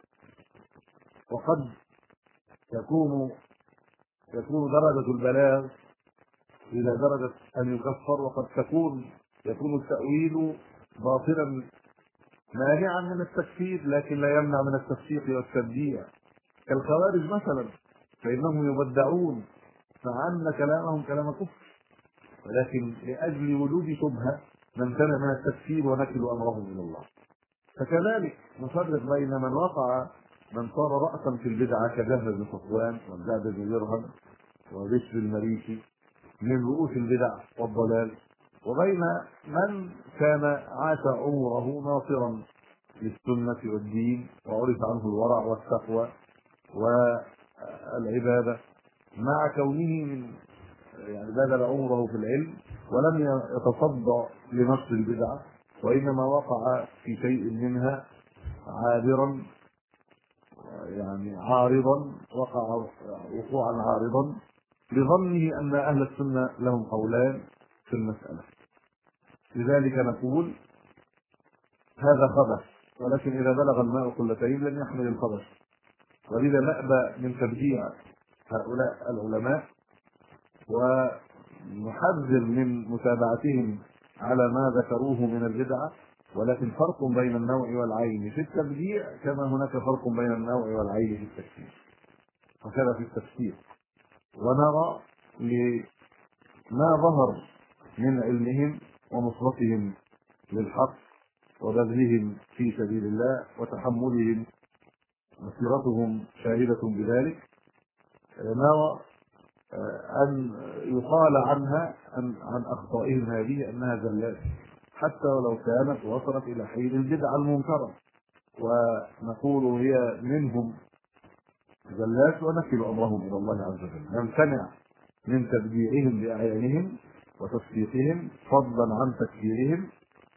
وقد تكون درجة البلاغ إلى درجة أن يكفر، وقد يكون التأويل باطلا مانعا من التكفير لكن لا يمنع من التفسيق والتبديع، كالخوارج مثلا، فإنهم يبدعون مع أن كلامهم كلام كفر، ولكن لأجل وجود شبهة نمتنع من التكفير ونكل أمرهم إلى الله. فكذلك نفرق بين من صار رأسا في البدعة كجهل بن صفوان والجعد بن درهم وبشر المريسي من رؤوس البدع والضلال، وبين من كان عاش عمره ناصرا للسنة والدين وعرف عنه الورع والتقوى والعبادة، مع كونه يعني بذل عمره في العلم ولم يتصدى لنشر البدعة، وإنما وقع في شيء منها عارضا وقع وقوعا عارضا بظنه أن أهل السنة لهم قولان في المسألة. لذلك نقول هذا خبث، ولكن إذا بلغ الماء قلتين لم يحمل الخبث، ولذا نأبى من تبديع هؤلاء العلماء ونحذر من متابعتهم على ما ذكروه من البدعة، ولكن فرق بين النوع والعين في التبديع كما هناك فرق بين النوع والعين في التكفير، وكذا في التفسير. ونرى لما ظهر من علمهم ونصرتهم للحق وبذلهم في سبيل الله وتحملهم مسيرتهم شاهدة بذلك، نرى أن يقال عنها عن أخطائهم هذه أنها زلات، حتى ولو كانت وصلت إلى حين البدعة المنكرة، ونقول هي منهم زلات ونكل أمرهم إلى الله عز وجل، نمتنع من تبديعهم بأعيانهم وتصديقهم فضلا عن تكفيرهم،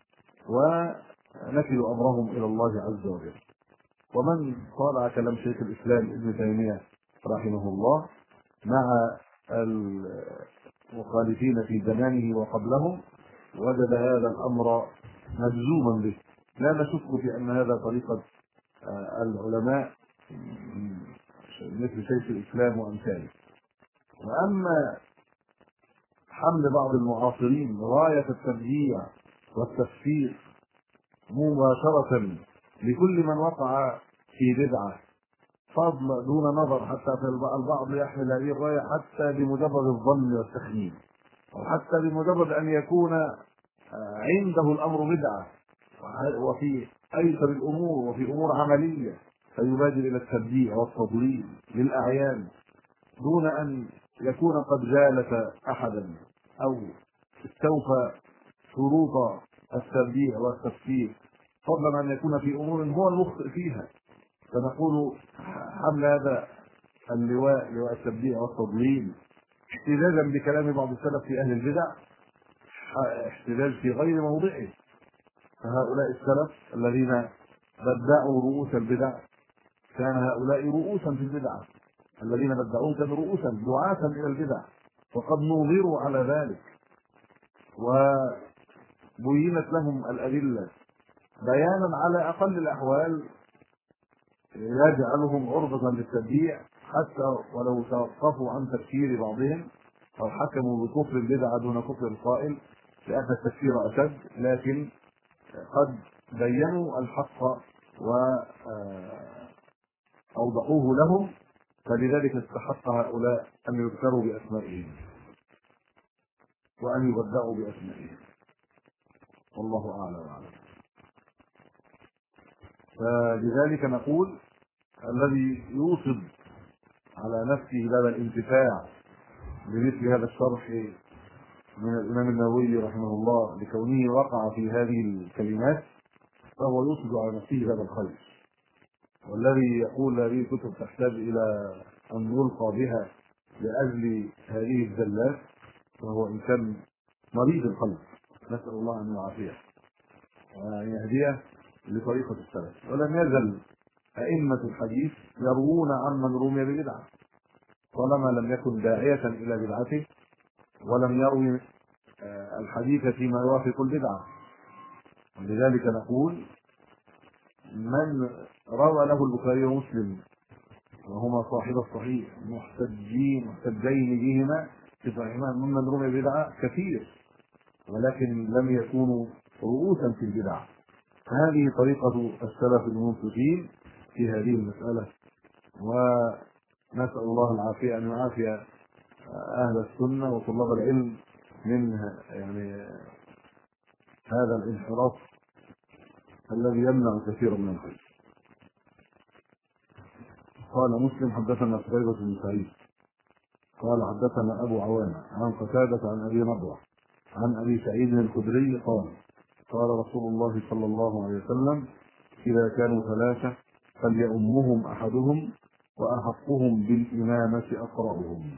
ونكل أمرهم إلى الله عز وجل. ومن طالع كلام شيخ الإسلام ابن تيمية رحمه الله مع المخالفين في زمانه وقبلهم وجد هذا الأمر مجزوما به، لا نشك في أن هذا طريقة العلماء مثل شيخ الإسلام وأمثاله. وأما حمل بعض المعاصرين راية التبديع والتفسيق مباشرة لكل من وقع في بدعة فضل دون نظر، حتى في البعض يحمل هذه الراية حتى بمجرد الظن والتخمين، أو حتى بمجرد أن يكون عنده الأمر بدعة وفي أيسر الأمور وفي أمور عملية فيبادر إلى التبديع والتضليل للأعيان دون أن يكون قد جالس أحدا أو استوفى شروط التبديع والتفسير، فضلا أن يكون في أمور هو المخطئ فيها. فنقول حمل هذا اللواء، لواء التبديع والتضليل، احتجاجا بكلام بعض السلف في أهل البدع، احتجاج في غير موضعه. فهؤلاء السلف الذين بدعوا رؤوس البدع كان هؤلاء رؤوسا في البدع، الذين بدعوهم كانوا رؤوسا دعاة إلى البدع، وقد نوظروا على ذلك وبينت لهم الأدلة بيانا على أقل الأحوال يجعلهم عرضة للتبديع، حتى ولو توقفوا عن تفسير بعضهم أو حكموا بكفر البدعة دون كفر القائل لأن التفسير أشد، لكن قد بينوا الحق وأوضحوه لهم، فلذلك استحق هؤلاء أن يذكروا بأسمائهم وأن يبدأوا بأسمائهم، والله أعلم وأعلم. فلذلك نقول الذي يوصد على نفسه باب الانتفاع بمثل هذا الشرح من الإمام النووي رحمه الله لكونه وقع في هذه الكلمات فهو يوصد على نفسه باب الخير، والذي يقول هذه الكتب تحتاج إلى أن يلقى بها لأجل هذه الزلات فهو إنسان مريض القلب، نسأل الله أن يعافيه وأن يهديه لطريقة السلف. ولم يزل أئمة الحديث يروون عمن رمي ببدعة طالما لم يكن داعية إلى بدعته ولم يروي الحديث فيما يوافق البدعة. ولذلك نقول من روى له البخاري ومسلم وهما صاحب الصحيح محتجين بهما في صحيحهما ممن رمي بدعة كثير، ولكن لم يكونوا رؤوسا في البدع. هذه طريقة السلف المنصفين في هذه المسألة، ونسأل الله العافية أن يعافي أهل السنة وطلاب العلم من يعني هذا الانحراف الذي يمنع كثيرا من الخير. قال مسلم حدثنا قتيبة بن سعيد قال حدثنا أبو عوانة عن قتادة عن أبي نضرة عن أبي سعيد الخدري قال قال رسول الله صلى الله عليه وسلم إذا كانوا ثلاثة فليؤمهم أحدهم وأحقهم بالإمامة أقرأهم.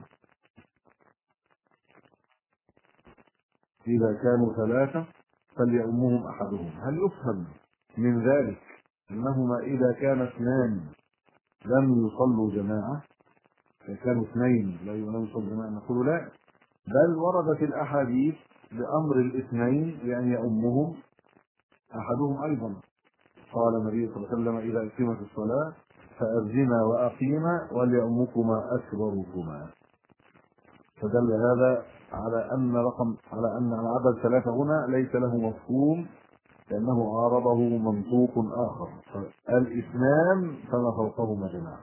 إذا كانوا ثلاثة فليؤمهم أحدهم، هل يفهم من ذلك أنهما إذا كان اثنان لم يصلوا جماعة؟ إذا كانوا اثنين لا يصلوا جماعة نقول لا، بل وردت الأحاديث بأمر الاثنين بأن يؤمهم أحدهم أيضا. قال النبي صلى الله عليه وسلم إذا أقيمت الصلاة فأذنا وأقيما وليؤمكما أكبركما. فدل هذا على أن العدد ثلاثة هنا ليس له مفهوم، لأنه عارضه منطوق آخر، الاثنان فما فوقهما جماعة.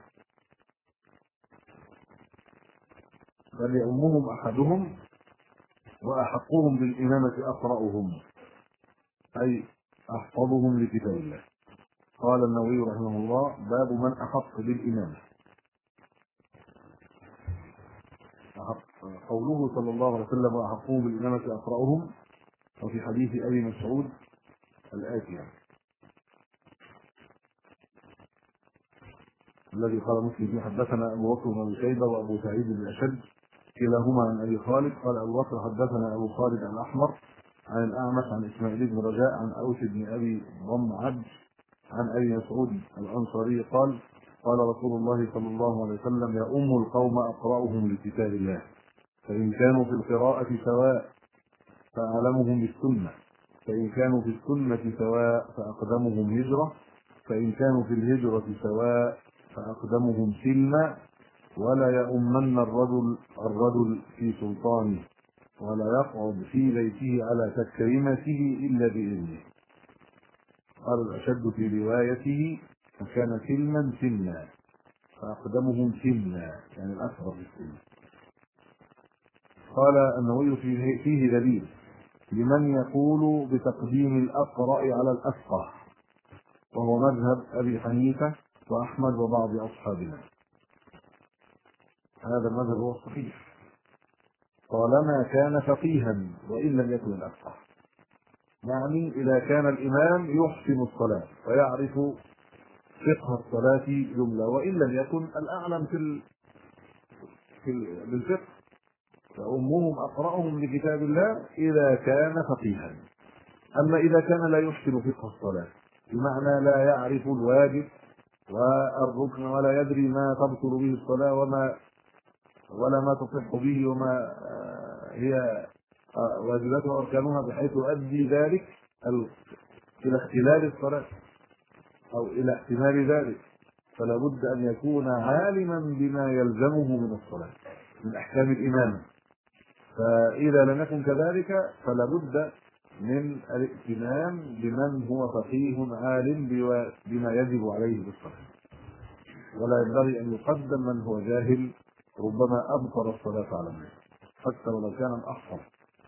فليؤمهم أحدهم وأحقهم بالإمامة أقرأهم، أي أحفظهم لكتاب الله. قال النووي رحمه الله باب من أحق بالإمامة. قوله صلى الله عليه وسلم وأحقهم بالإمامة أقرأهم، وفي حديث أبي مسعود الآتي الذي قال مسلم حدثنا أبو بكر بن شيبة وأبو سعيد بن أشد كلاهما عن أبي خالد قال أبو بكر حدثنا أبو خالد الأحمر عن الأعمش عن إسماعيل بن رجاء عن أوس بن أبي ضمعج عن أبي مسعود الأنصاري قال قال رسول الله صلى الله عليه وسلم يؤم القوم أقرأهم لكتاب الله، فإن كانوا في القراءة سواء فأعلمهم بالسنة، فإن كانوا في السنة سواء فأقدمهم هجرة، فإن كانوا في الهجرة سواء فأقدمهم سلما، ولا يؤمن الرجل في سلطانه ولا يقعد في بيته على تكريمته إلا بإذنه. قال الأشد في روايته فكان سلما سنا، فأقدمهم سنا، يعني الأكبر في السن. قال النووي فيه دليل لمن يقول بتقديم الأقرأ على الأفقه، وهو مذهب أبي حنيفة وأحمد وبعض أصحابنا. هذا المذهب هو الصحيح طالما كان فقيها وإن لم يكن الأفقه، يعني إذا كان الإمام يحسن الصلاة ويعرف فقه الصلاة جملة، وإن لم يكن الأعلم بالفقه، فأمهم أقرأهم لكتاب الله إذا كان فقيها. أما إذا كان لا يحسن فقه الصلاة، بمعنى لا يعرف الواجب والركن ولا يدري ما تبطل به الصلاة ولا ما تصح به وما هي واجباتها وأركانها، بحيث يؤدي ذلك إلى اختلال الصلاة أو إلى احتمال ذلك، فلا بد أن يكون عالما بما يلزمه من الصلاة من أحكام الإمامة. فإذا لم يكن كذلك فلا بد من الائتمام بمن هو فقيه عالم بما يجب عليه بالصلاة، ولا ينبغي أن يقدم من هو جاهل ربما أبطل الصلاة على الناس حتى ولو كان الأحفظ.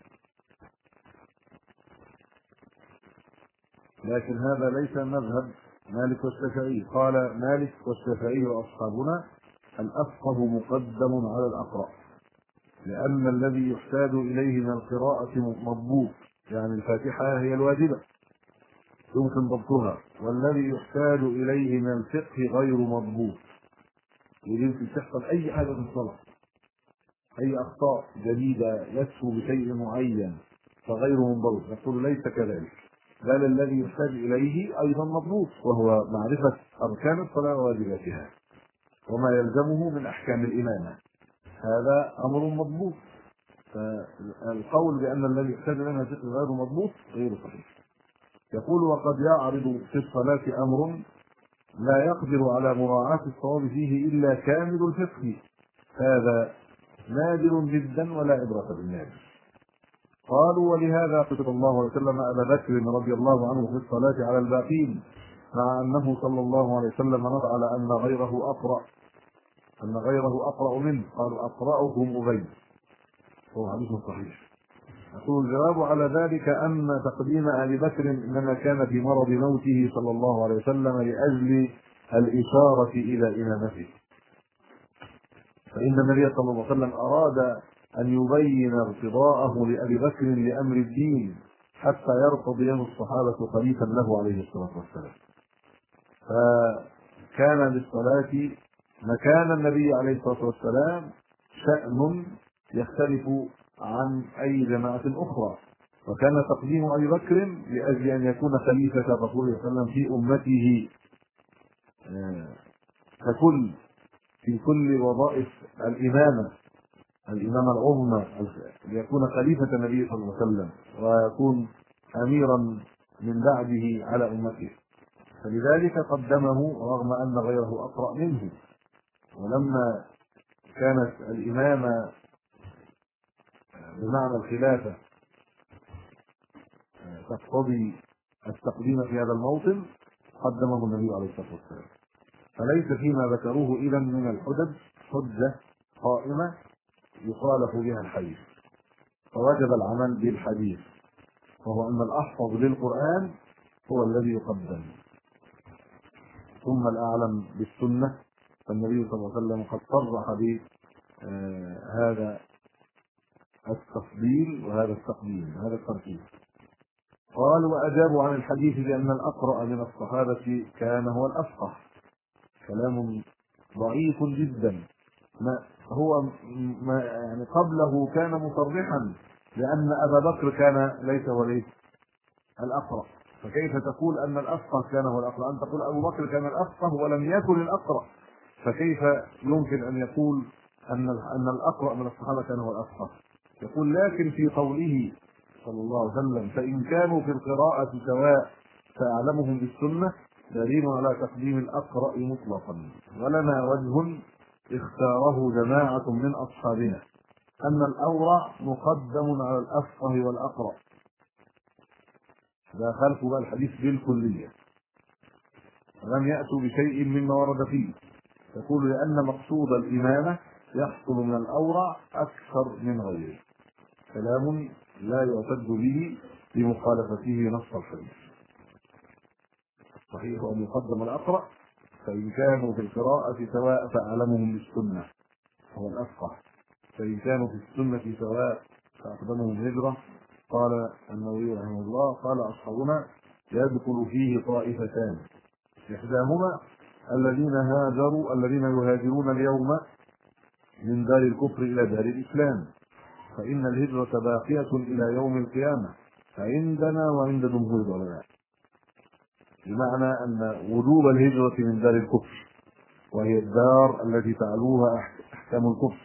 لكن هذا ليس مذهب مالك والشافعي. قال مالك والشافعي وأصحابنا الأفقه مقدم على الأقرأ، لأن الذي يحتاج إليه من القراءة مضبوط، يعني الفاتحة هي الواجبة يمكن ضبطها، والذي يحتاج إليه من الفقه غير مضبوط، يمكن تحصل أي حاجة في الصلاة، أي أخطاء جديدة يسهو بشيء معين فغير منضبط، نقول ليس كذلك، بل الذي يحتاج إليه أيضا مضبوط، وهو معرفة أركان الصلاة وواجباتها وما يلزمه من أحكام الإمامة، هذا أمر مضبوط. فالقول بأن الذي يحتاج إليه فقه غير مضبوط غير صحيح. يقول وقد يعرض في الصلاة أمر لا يقدر على مراعاة الصواب فيه إلا كامل الفقه، هذا نادر جدا ولا عبرة بالنادر. قالوا ولهذا كتب الله عليه وسلم أبا بكر رضي الله عنه في الصلاة على الباقين، مع أنه صلى الله عليه وسلم نص على أن غيره أقرأ منه، قالوا أقرأهم أبي، هو حديث صحيح. يقول الجواب على ذلك أن تقديم أبي بكر إنما كان في مرض موته صلى الله عليه وسلم لأجل الإشارة إلى إمامته، فإن النبي صلى الله عليه وسلم أراد أن يبين ارتضاءه لأبي بكر لأمر الدين حتى يرتضيه الصحابة خليفا له عليه الصلاة والسلام. فكان للصلاة مكان النبي عليه الصلاة والسلام شأن يختلف عن أي جماعة أخرى، وكان تقديم أبي بكر لأجل أن يكون خليفة رسول الله صلى الله عليه وسلم في أمته ككل في كل وظائف الإمامة العظمى، ليكون خليفة النبي صلى الله عليه وسلم ويكون أميرا من بعده على أمته، فلذلك قدمه رغم أن غيره أقرأ منه. ولما كانت الإمامة بمعنى الخلافة تقتضي التقديم في هذا الموطن قدمه النبي عليه الصلاة والسلام، فليس فيما ذكروه إذا من الحجج حجة قائمة يخالف بها الحديث، فوجب العمل بالحديث، وهو أن الأحفظ للقرآن هو الذي يقدم، ثم الأعلم بالسنة، فالنبي صلى الله عليه وسلم قد صرح بهذا التفضيل وهذا التقديم هذا الترتيب. قال وأجابوا عن الحديث بأن الأقرأ من الصحابة كان هو الأفقه، كلام ضعيف جدا. يعني قبله كان مصرحا لأن أبا بكر كان ليس هو الأقرأ، فكيف تقول أن الأفقه كان هو الأقرأ؟ أن تقول أبو بكر كان الأفقه ولم يكن الأقرأ، فكيف يمكن أن يقول أن الأقرأ من الصحابة كان هو الأفقه؟ يقول لكن في قوله صلى الله عليه وسلم فإن كانوا في القراءة سواء فأعلمهم بالسنة دليل على تقديم الأقرأ مطلقا. ولنا وجه اختاره جماعة من أصحابنا أن الأورع مقدم على الأفقه والأقرأ، ده خلفوا بقى الحديث بالكلية، لم يأتوا بشيء مما ورد فيه، يقول لأن مقصود الإمامة يحصل من الأورع أكثر من غيره. كلام لا يعتد به لمخالفته نص الحديث. صحيح أن يقدم الأقرأ، فإن كانوا في القراءة سواء فأعلمهم بالسنة هو الأفقه، فإن كانوا في السنة سواء فأقدمهم هجرة. قال النووي رحمه الله: قال أصحابنا: يدخل فيه طائفتان، إحداهما الذين يهاجرون اليوم من دار الكفر إلى دار الإسلام، فإن الهجرة باقية إلى يوم القيامة عندنا وعند جمهور العلماء، بمعنى أن وجوب الهجرة من دار الكفر، وهي الدار التي تعلوها أحكام الكفر،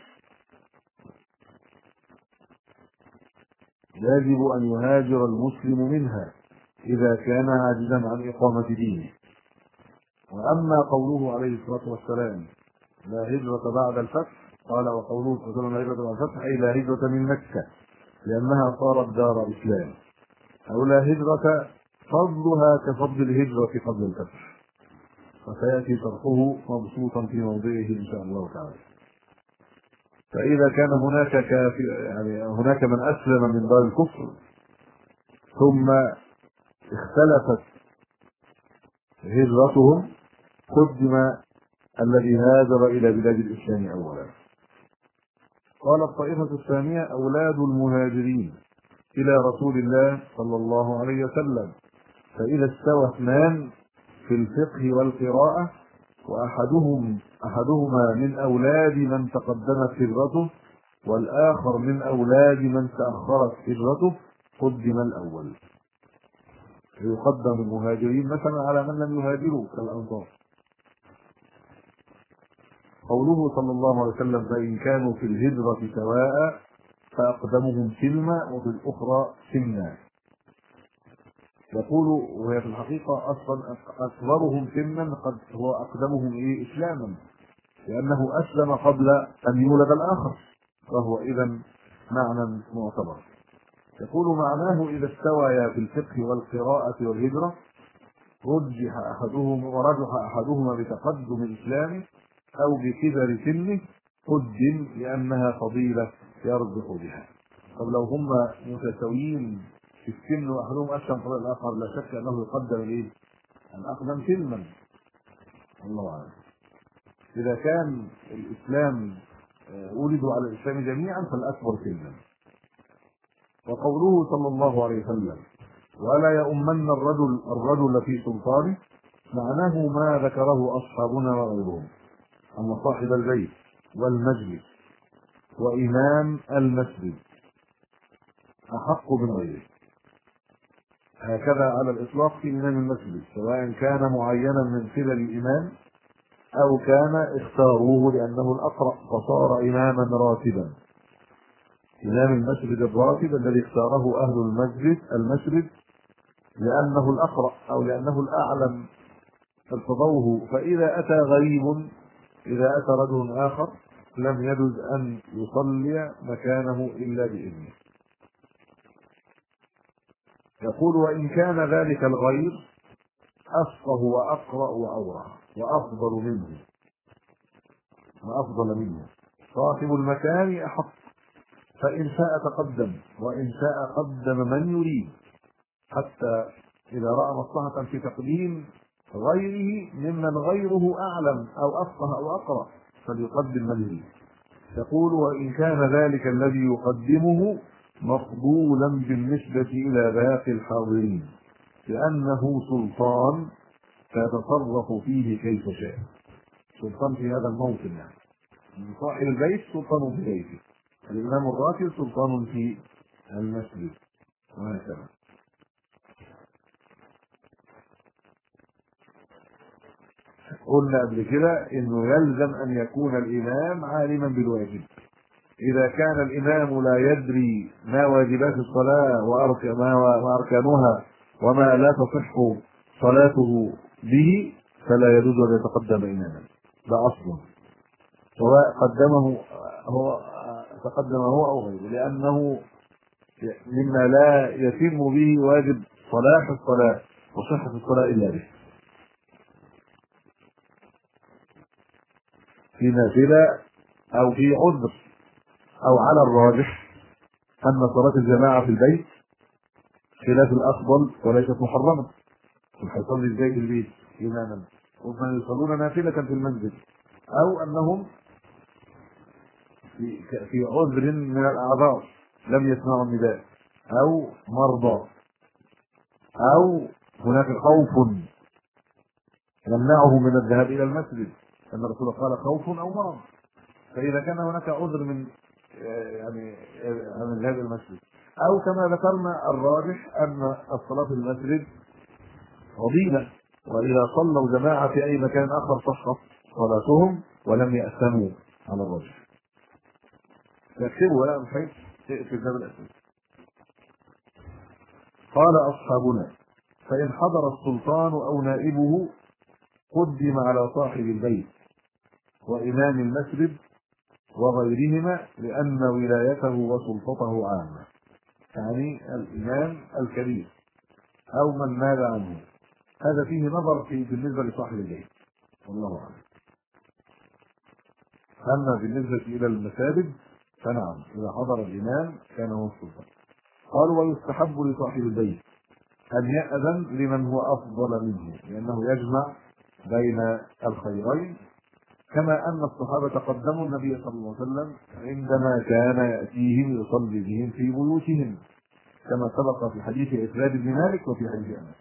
يجب أن يهاجر المسلم منها إذا كان عاجزا عن إقامة دينه. وأما قوله عليه الصلاة والسلام: لا هجرة بعد الفتح، قال: وقوله صلى الله عليه وسلم: لا هجرة بعد الفتح، أي لا هجرة من مكة لأنها صارت دار إسلام، أو لا هجرة فضلها كفضل الهجرة قبل الفتح، وسيأتي شرحه مبسوطا في موضعه إن شاء الله تعالى. فإذا كان هناك من أسلم من دار الكفر ثم اختلفت هجرتهم، قدم الذي هاجر إلى بلاد الإسلام أولا. قال الطائفة الثانية: أولاد المهاجرين إلى رسول الله صلى الله عليه وسلم، فإذا استوى اثنان في الفقه والقراءة وأحدهما من أولاد من تقدمت هجرته والآخر من أولاد من تأخرت هجرته، قدم الأول. يقدم المهاجرين مثلا على من لم يهاجروا كالأنصار. قوله صلى الله عليه وسلم: فإن كانوا في الهجرة سواء فأقدمهم سلما وفي الأخرى سنا. يقول وهي في الحقيقة أصلا أكبرهم سنا قد هو أقدمهم إسلاما، لأنه أسلم قبل أن يولد الآخر، فهو إذا معنى معتبر. يقول: معناه إذا استويا في الفقه والقراءة والهجرة رجح أحدهما بتقدم الإسلام أو بكبر سنه، قدم لأنها فضيلة يرجح بها. طب لو هم متساويين في السن وأحدهم أسلم قبل الآخر، لا شك أنه يقدم الأقدم سلما. الله أعلم. إذا كان الإسلام ولدوا على الإسلام جميعا فالأكبر سلما. وقوله صلى الله عليه وسلم: ولا يؤمن الرجل في سلطانه، معناه ما ذكره أصحابنا وغيرهم أن صاحب البيت والمجلس وإمام المسجد أحق من غيره. هكذا على الإطلاق في إمام المسجد، سواء كان معينا من قبل الإمام أو كان اختاروه لأنه الأقرأ فصار إماما راتبا. إمام المسجد الراتب الذي اختاره أهل المسجد لأنه الأقرأ أو لأنه الأعلم ارتضوه. فإذا أتى غريب، إذا أتى رجل آخر، لم يجوز أن يصلي مكانه إلا بإذنه. يقول: وإن كان ذلك الغير أفقه وأقرأ وأورع وأفضل منه، صاحب المكان أحق، فإن شاء تقدم وإن شاء قدم من يريد، حتى إذا رأى مصلحة في تقديم غيره ممن غيره أعلم أو أفقه أو أقرأ فليقدم من يريد. يقول: وإن كان ذلك الذي يقدمه مقبولا بالنسبة إلى باقي الحاضرين، لأنه سلطان فيتصرف فيه كيف شاء. سلطان في هذا الموطن، من صاحب البيت سلطان في بيته، الإمام الراتب سلطان في المسجد، وهكذا. قلنا قبل كده انه يلزم ان يكون الامام عالما بالواجب. اذا كان الامام لا يدري ما واجبات الصلاه واركانها وما لا تصح صلاته به، فلا يجوز ان يتقدم اماما. ده اصلا سواء تقدم هو او غيره، لانه مما لا يتم به واجب صلاح الصلاه وصحه الصلاه الا به. في نافلة أو في عذر، أو على الراجح أن صلاة الجماعة في البيت خلاف الأفضل وليست محرمة. هيصلي ازاي في البيت إماما وهم يصلون نافلة في المنزل، أو أنهم في عذر من الأعذار لم يسمعوا النداء، أو مرضى، أو هناك خوف يمنعه من الذهاب إلى المسجد، أن الرسول قال خوف أو مرض. فإذا كان هناك عذر من عن الذهاب إلى المسجد، أو كما ذكرنا الراجح أن الصلاة في المسجد فضيلة، وإذا صلوا جماعة في أي مكان آخر صحت صلاتهم ولم يأثموا على الراجح. يكتبوا ولا مش في الباب الأسود. قال أصحابنا: فإن حضر السلطان أو نائبه قدم على صاحب البيت وإمام المسجد وغيرهما، لأن ولايته وسلطته عامة، يعني الإمام الكبير أو من مال عنه. هذا فيه نظر بالنسبة لصاحب البيت، والله أعلم. أما بالنسبة إلى المساجد فنعم، إذا حضر الإمام كان هو السلطان. قالوا: ويستحب لصاحب البيت أن يأذن لمن هو أفضل منه، لأنه يجمع بين الخيرين، كما أن الصحابة قدموا النبي صلى الله عليه وسلم عندما كان يأتيهم يصلي بهم في بيوتهم، كما سبق في حديث إسراد بن مالك وفي حديث أنس.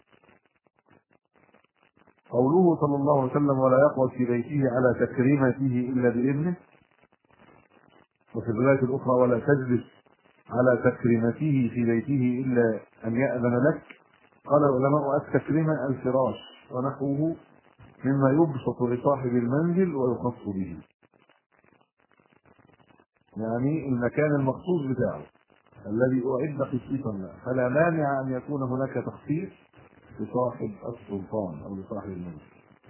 قوله صلى الله عليه وسلم: ولا يقعد في بيته على تكريمته إلا بإذنه، وفي الرواية الأخرى: ولا تجلس على تكريمته في بيته إلا أن يأذن لك. قال العلماء: التكريمة الفراش ونحوه مما يبسط لصاحب المنزل ويخص به، يعني المكان المخصوص بتاعه الذي أعد خصيصا له، فلا مانع أن يكون هناك تخصيص لصاحب السلطان أو لصاحب المنزل.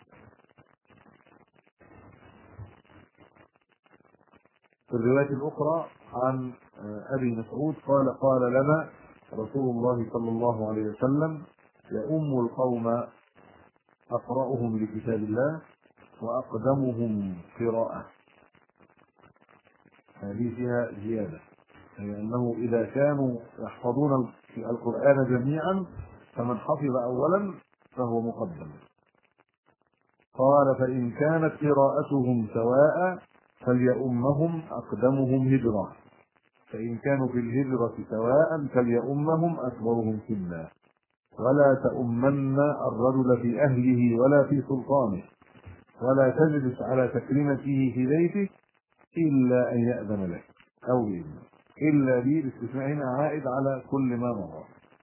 في الرواية الأخرى عن أبي مسعود قال: قال لنا رسول الله صلى الله عليه وسلم: يؤم القوم أقرأهم لكتاب الله وأقدمهم قراءة. هذه فيها زيادة، يعني أنه إذا كانوا يحفظون القرآن جميعا فمن حفظ أولا فهو مقدم. قال: فإن كانت قراءتهم سواء فليؤمهم أقدمهم هجرة، فإن كانوا في الهجرة سواء فليؤمهم أكبرهم سنا، ولا تؤمن الرجل في أهله ولا في سلطانه، ولا تجلس على تكريمته في بيته إلا أن يأذن لك أو بإذنه. إلا دي باستثناء هنا عائد على كل ما مضى.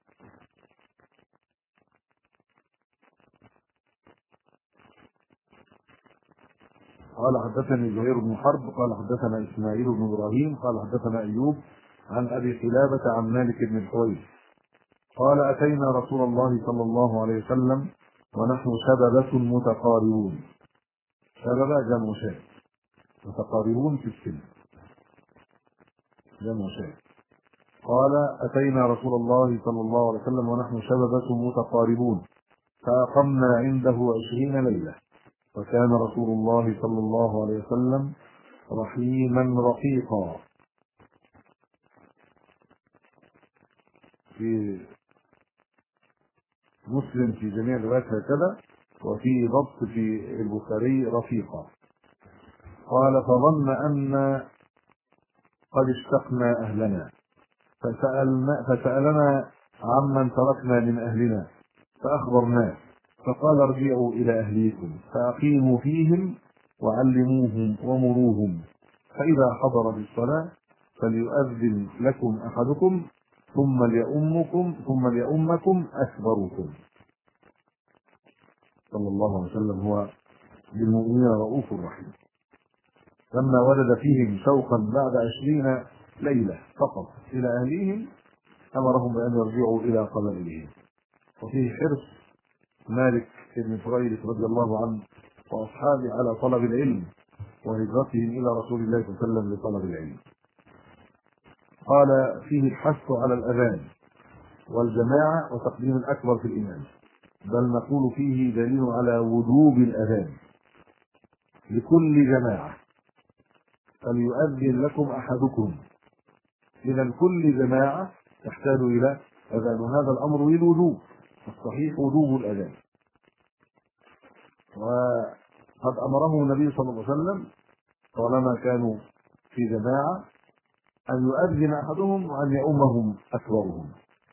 قال: حدثني زهير بن حرب قال حدثنا إسماعيل بن إبراهيم قال حدثنا أيوب عن أبي قلابة عن مالك بن الحويرث قال: أتينا رسول الله صلى الله عليه وسلم ونحن شببة متقاربون. شببة جمع شاب، متقاربون في السن جمع شاب. قال: أتينا رسول الله صلى الله عليه وسلم ونحن شببة متقاربون، فأقمنا عنده 20 ليلة، وكان رسول الله صلى الله عليه وسلم رحيما رقيقا. في مسلم في جميع الروايات هكذا، وفي ضبط في البخاري رفيقا. قال: فظن أن قد اشتقنا أهلنا فسألنا عمن تركنا من أهلنا فأخبرناه، فقال: ارجعوا إلى أهليكم فأقيموا فيهم وعلموهم ومروهم، فإذا حضر بالصلاة فليؤذن لكم أحدكم ثم ليؤمكم أكبركم. صلى الله عليه وسلم هو بالمؤمنين رؤوف رحيم. لما وجد فيهم شوقا بعد 20 ليلة فقط إلى أهليهم أمرهم بأن يرجعوا إلى قبائلهم. وفيه حرص مالك بن حويرث رضي الله عنه وأصحابه على طلب العلم وهجرتهم إلى رسول الله صلى الله عليه وسلم لطلب العلم. قال: فيه الحث على الأذان والجماعة وتقديم الأكبر في الإمام، بل نقول فيه دليل على وجوب الأذان لكل جماعة فليؤذن لكم أحدكم. إذا كل جماعة تحتاج إلى أذان، وهذا الأمر للوجوب، الصحيح وجوب الأذان. وقد أمره النبي صلى الله عليه وسلم طالما كانوا في جماعة أن يؤذن أحدهم وأن يؤمهم أكبرهم،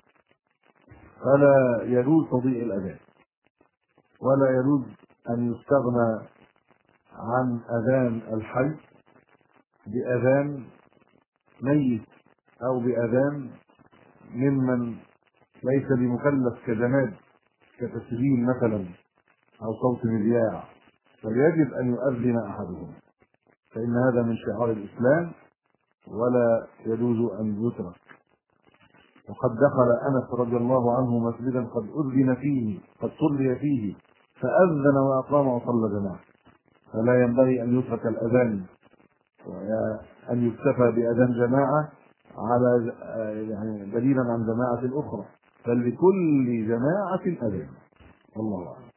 فلا يجوز تضييع الأذان، ولا يجوز أن يستغنى عن أذان الحي بأذان ميت أو بأذان ممن ليس بمكلف كجماد كتسجيل مثلا أو صوت مذياع، فيجب أن يؤذن أحدهم، فإن هذا من شعار الإسلام ولا يجوز أن يترك. وقد دخل أنس رضي الله عنه مسجدا قد أذن فيه، قد صلي فيه، فأذن وأقام وصلى جماعة. فلا ينبغي أن يترك الأذان وأن يكتفى بأذان جماعة على يعني دليلا عن جماعة أخرى، بل لكل جماعة أذان. الله أعلم.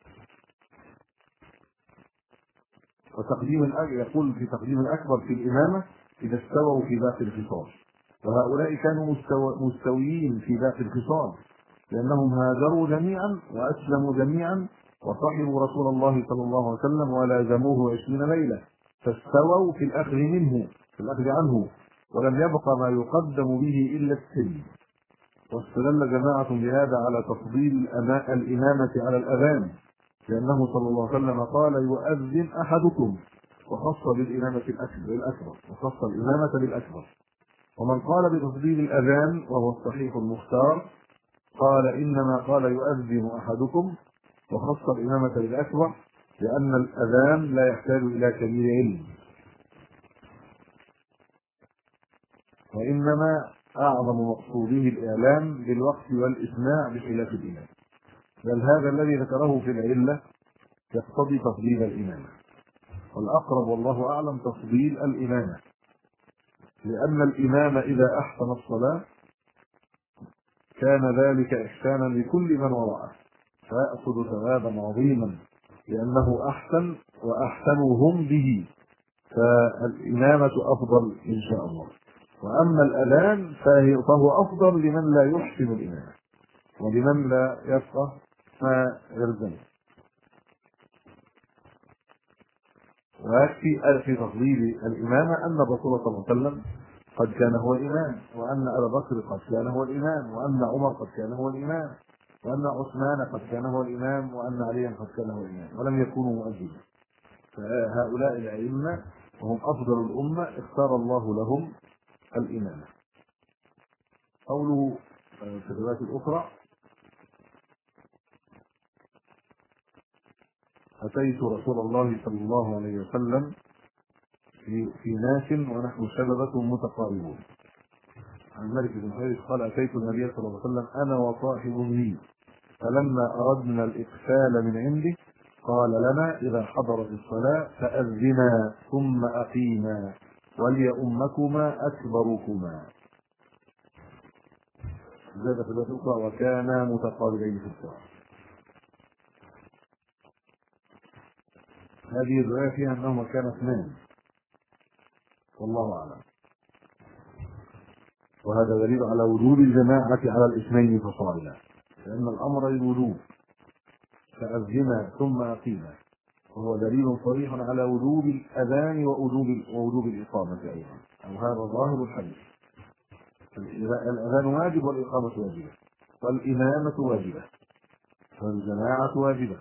وتقديم يقول في تقديم الأكبر في الإمامة إذا استووا في باقي الخصال، وهؤلاء كانوا مستويين في باقي الخصال، لأنهم هاجروا جميعا وأسلموا جميعا وصحبوا رسول الله صلى الله عليه وسلم ولازموه 20 ليلة، فاستووا في الأخذ منه، في الأخذ عنه، ولم يبق ما يقدم به إلا السن. واستدل جماعة بهذا على تفضيل الإمامة على الأذان، لأنه صلى الله عليه وسلم قال يؤذن أحدكم، وخص بالإمامة الأكبر، وخص الإمامة بالأكبر. ومن قال بتفضيل الأذان وهو الصحيح المختار قال إنما قال يؤذن أحدكم وخص الإمامة بالأكبر، لأن الأذان لا يحتاج إلى كبير علم، وإنما أعظم مقصوده الإعلام بالوقت والإسماع بخلاف الإمام، بل هذا الذي ذكره في العلة يقتضي تفضيل الإمامة، والأقرب والله أعلم تفضيل الإمامة، لأن الإمام إذا أحسن الصلاة كان ذلك إحسانا لكل من وراءه، فيأخذ ثوابا عظيما لأنه أحسن وأحسنهم به، فالإمامة أفضل إن شاء الله. وأما الأذان فهو أفضل لمن لا يحسن الإمامة ولمن لا يفقه ما يلزمه. ويكفي في تفضيل الإمامة أن الرسول صلى الله عليه وسلم قد كان هو الإمام، وأن أبا بكر قد كان هو الإمام، وأن عمر قد كان هو الإمام، وأن عثمان قد كان هو الإمام، وأن عليا قد كان هو الإمام، ولم يكونوا مؤذنين. فهؤلاء الأئمة وهم أفضل الأمة اختار الله لهم الإمامة. قوله في الرواية الأخرى أتيت رسول الله صلى الله عليه وسلم في ناس ونحن شببة متقاربون. عن مالك بن حويرث قال أتيت النبي صلى الله عليه وسلم أنا وصاحب لي، فلما أردنا الإقفال من عنده قال لنا إذا حضرت الصلاة فأذنا ثم أقيما وليؤمكما أكبركما. زاد في الرواية الأخرى وكانا متقاربين في الصلاة. هذه الرواية فيها أنهما كانا اثنان، والله أعلم، وهذا دليل على وجوب الجماعة على الاثنين فصاعدا، لأن الأمر للوجوب، فأذنا ثم أقيما، وهو دليل صريح على وجوب الأذان ووجوب الإقامة أيضا، أو هذا ظاهر الحديث. الأذان واجب والإقامة واجبة والإمامة واجبة والجماعة واجبة.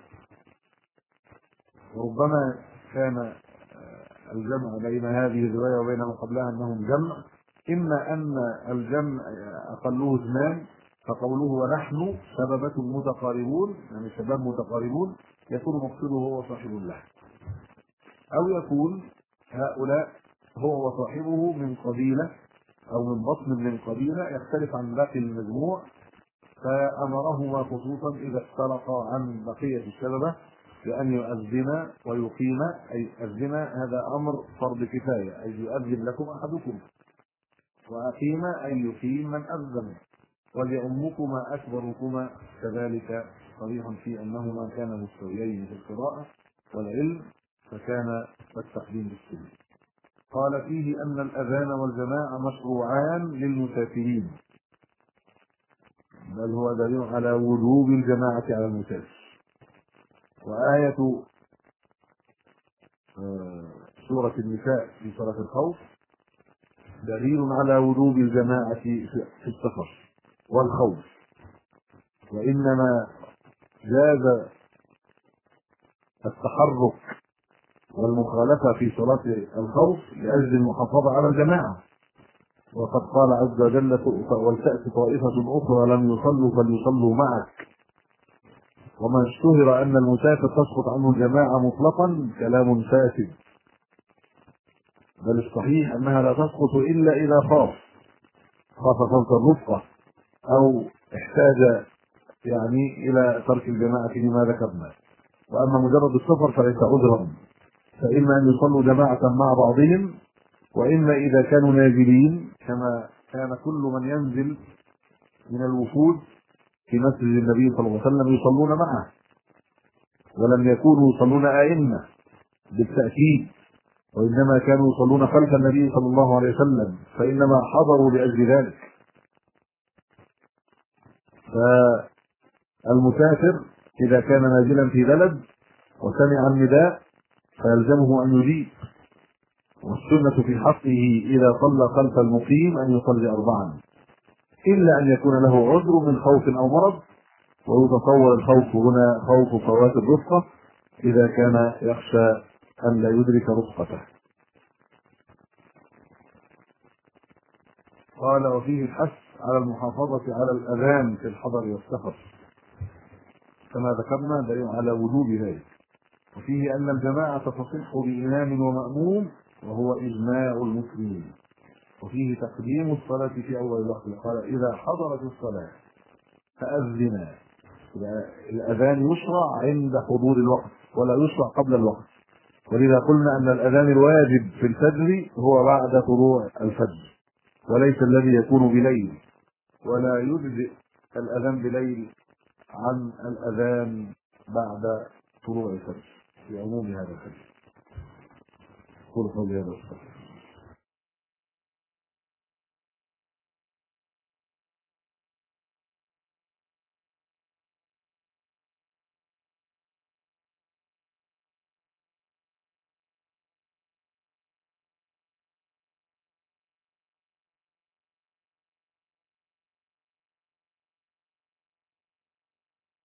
وربما كان الجمع بين هذه الرواية وبين ما قبلها أنهم جمع، إما أن الجمع أقله اثنان فقوله ونحن شبابة متقاربون، يعني شباب متقاربون، يكون مقصوده هو صاحب الله، أو يكون هؤلاء هو وصاحبه من قبيلة أو من بطن من قبيلة يختلف عن باقي المجموع، فأمرهما خصوصا إذا افترقا عن بقية الشببة بأن يؤذن ويقيم. أي أذن هذا أمر فرض كفاية، أي يؤذن لكم أحدكم، وأقيم أي يقيم من أذن، وليؤمكما أكبركما، كذلك صريح في أنهما كانا مستويين في القراءة والعلم، فكان التقديم بالسن. قال فيه أن الأذان والجماعة مشروعان للمسافرين، بل هو دليل على وجوب الجماعة على المسافر. وآية سورة النساء في صلاة الخوف دليل على وجوب الجماعة في السفر والخوف، وإنما جاز التحرك والمخالفة في صلاة الخوف لأجل المحافظة على الجماعة. وقد قال عز وجل: ولتأتي طائفة أخرى لم يصلوا فليصلوا معك. وما اشتهر أن المسافر تسقط عنه الجماعة مطلقا كلام فاسد، بل الصحيح أنها لا تسقط إلا إذا خاف فوت الرفقة أو احتاج إلى ترك الجماعة لما ذكرنا. وأما مجرد السفر فليس عذرا، فإما أن يصلوا جماعة مع بعضهم، وإما إذا كانوا نازلين كما كان كل من ينزل من الوفود في مسجد النبي صلى الله عليه وسلم يصلون معه، ولم يكونوا يصلون أئمة بالتأكيد، وإنما كانوا يصلون خلف النبي صلى الله عليه وسلم، فإنما حضروا لأجل ذلك. فالمسافر إذا كان نازلا في بلد وسمع النداء فيلزمه أن يجيب، والسنة في حقه إذا صلى خلف المقيم أن يصلي 4، إلا أن يكون له عذر من خوف أو مرض، ويتصور الخوف هنا خوف فوات الرفقة إذا كان يخشى أن لا يدرك رفقته. قال: وفيه الحث على المحافظة على الأذان في الحضر والسفر، كما ذكرنا دليل على وجوب ذلك. وفيه أن الجماعة تصح بإمام ومأموم وهو إجماع المسلمين. وفيه تقديم الصلاة في أول الوقت، قال: إذا حضرت الصلاة فأذنا. الأذان يشرع عند حضور الوقت ولا يشرع قبل الوقت، ولذا قلنا أن الأذان الواجب في الفجر هو بعد طلوع الفجر، وليس الذي يكون بليل، ولا يجزئ الأذان بليل عن الأذان بعد طلوع الفجر في عموم هذا الفجر. قل قولي هذا.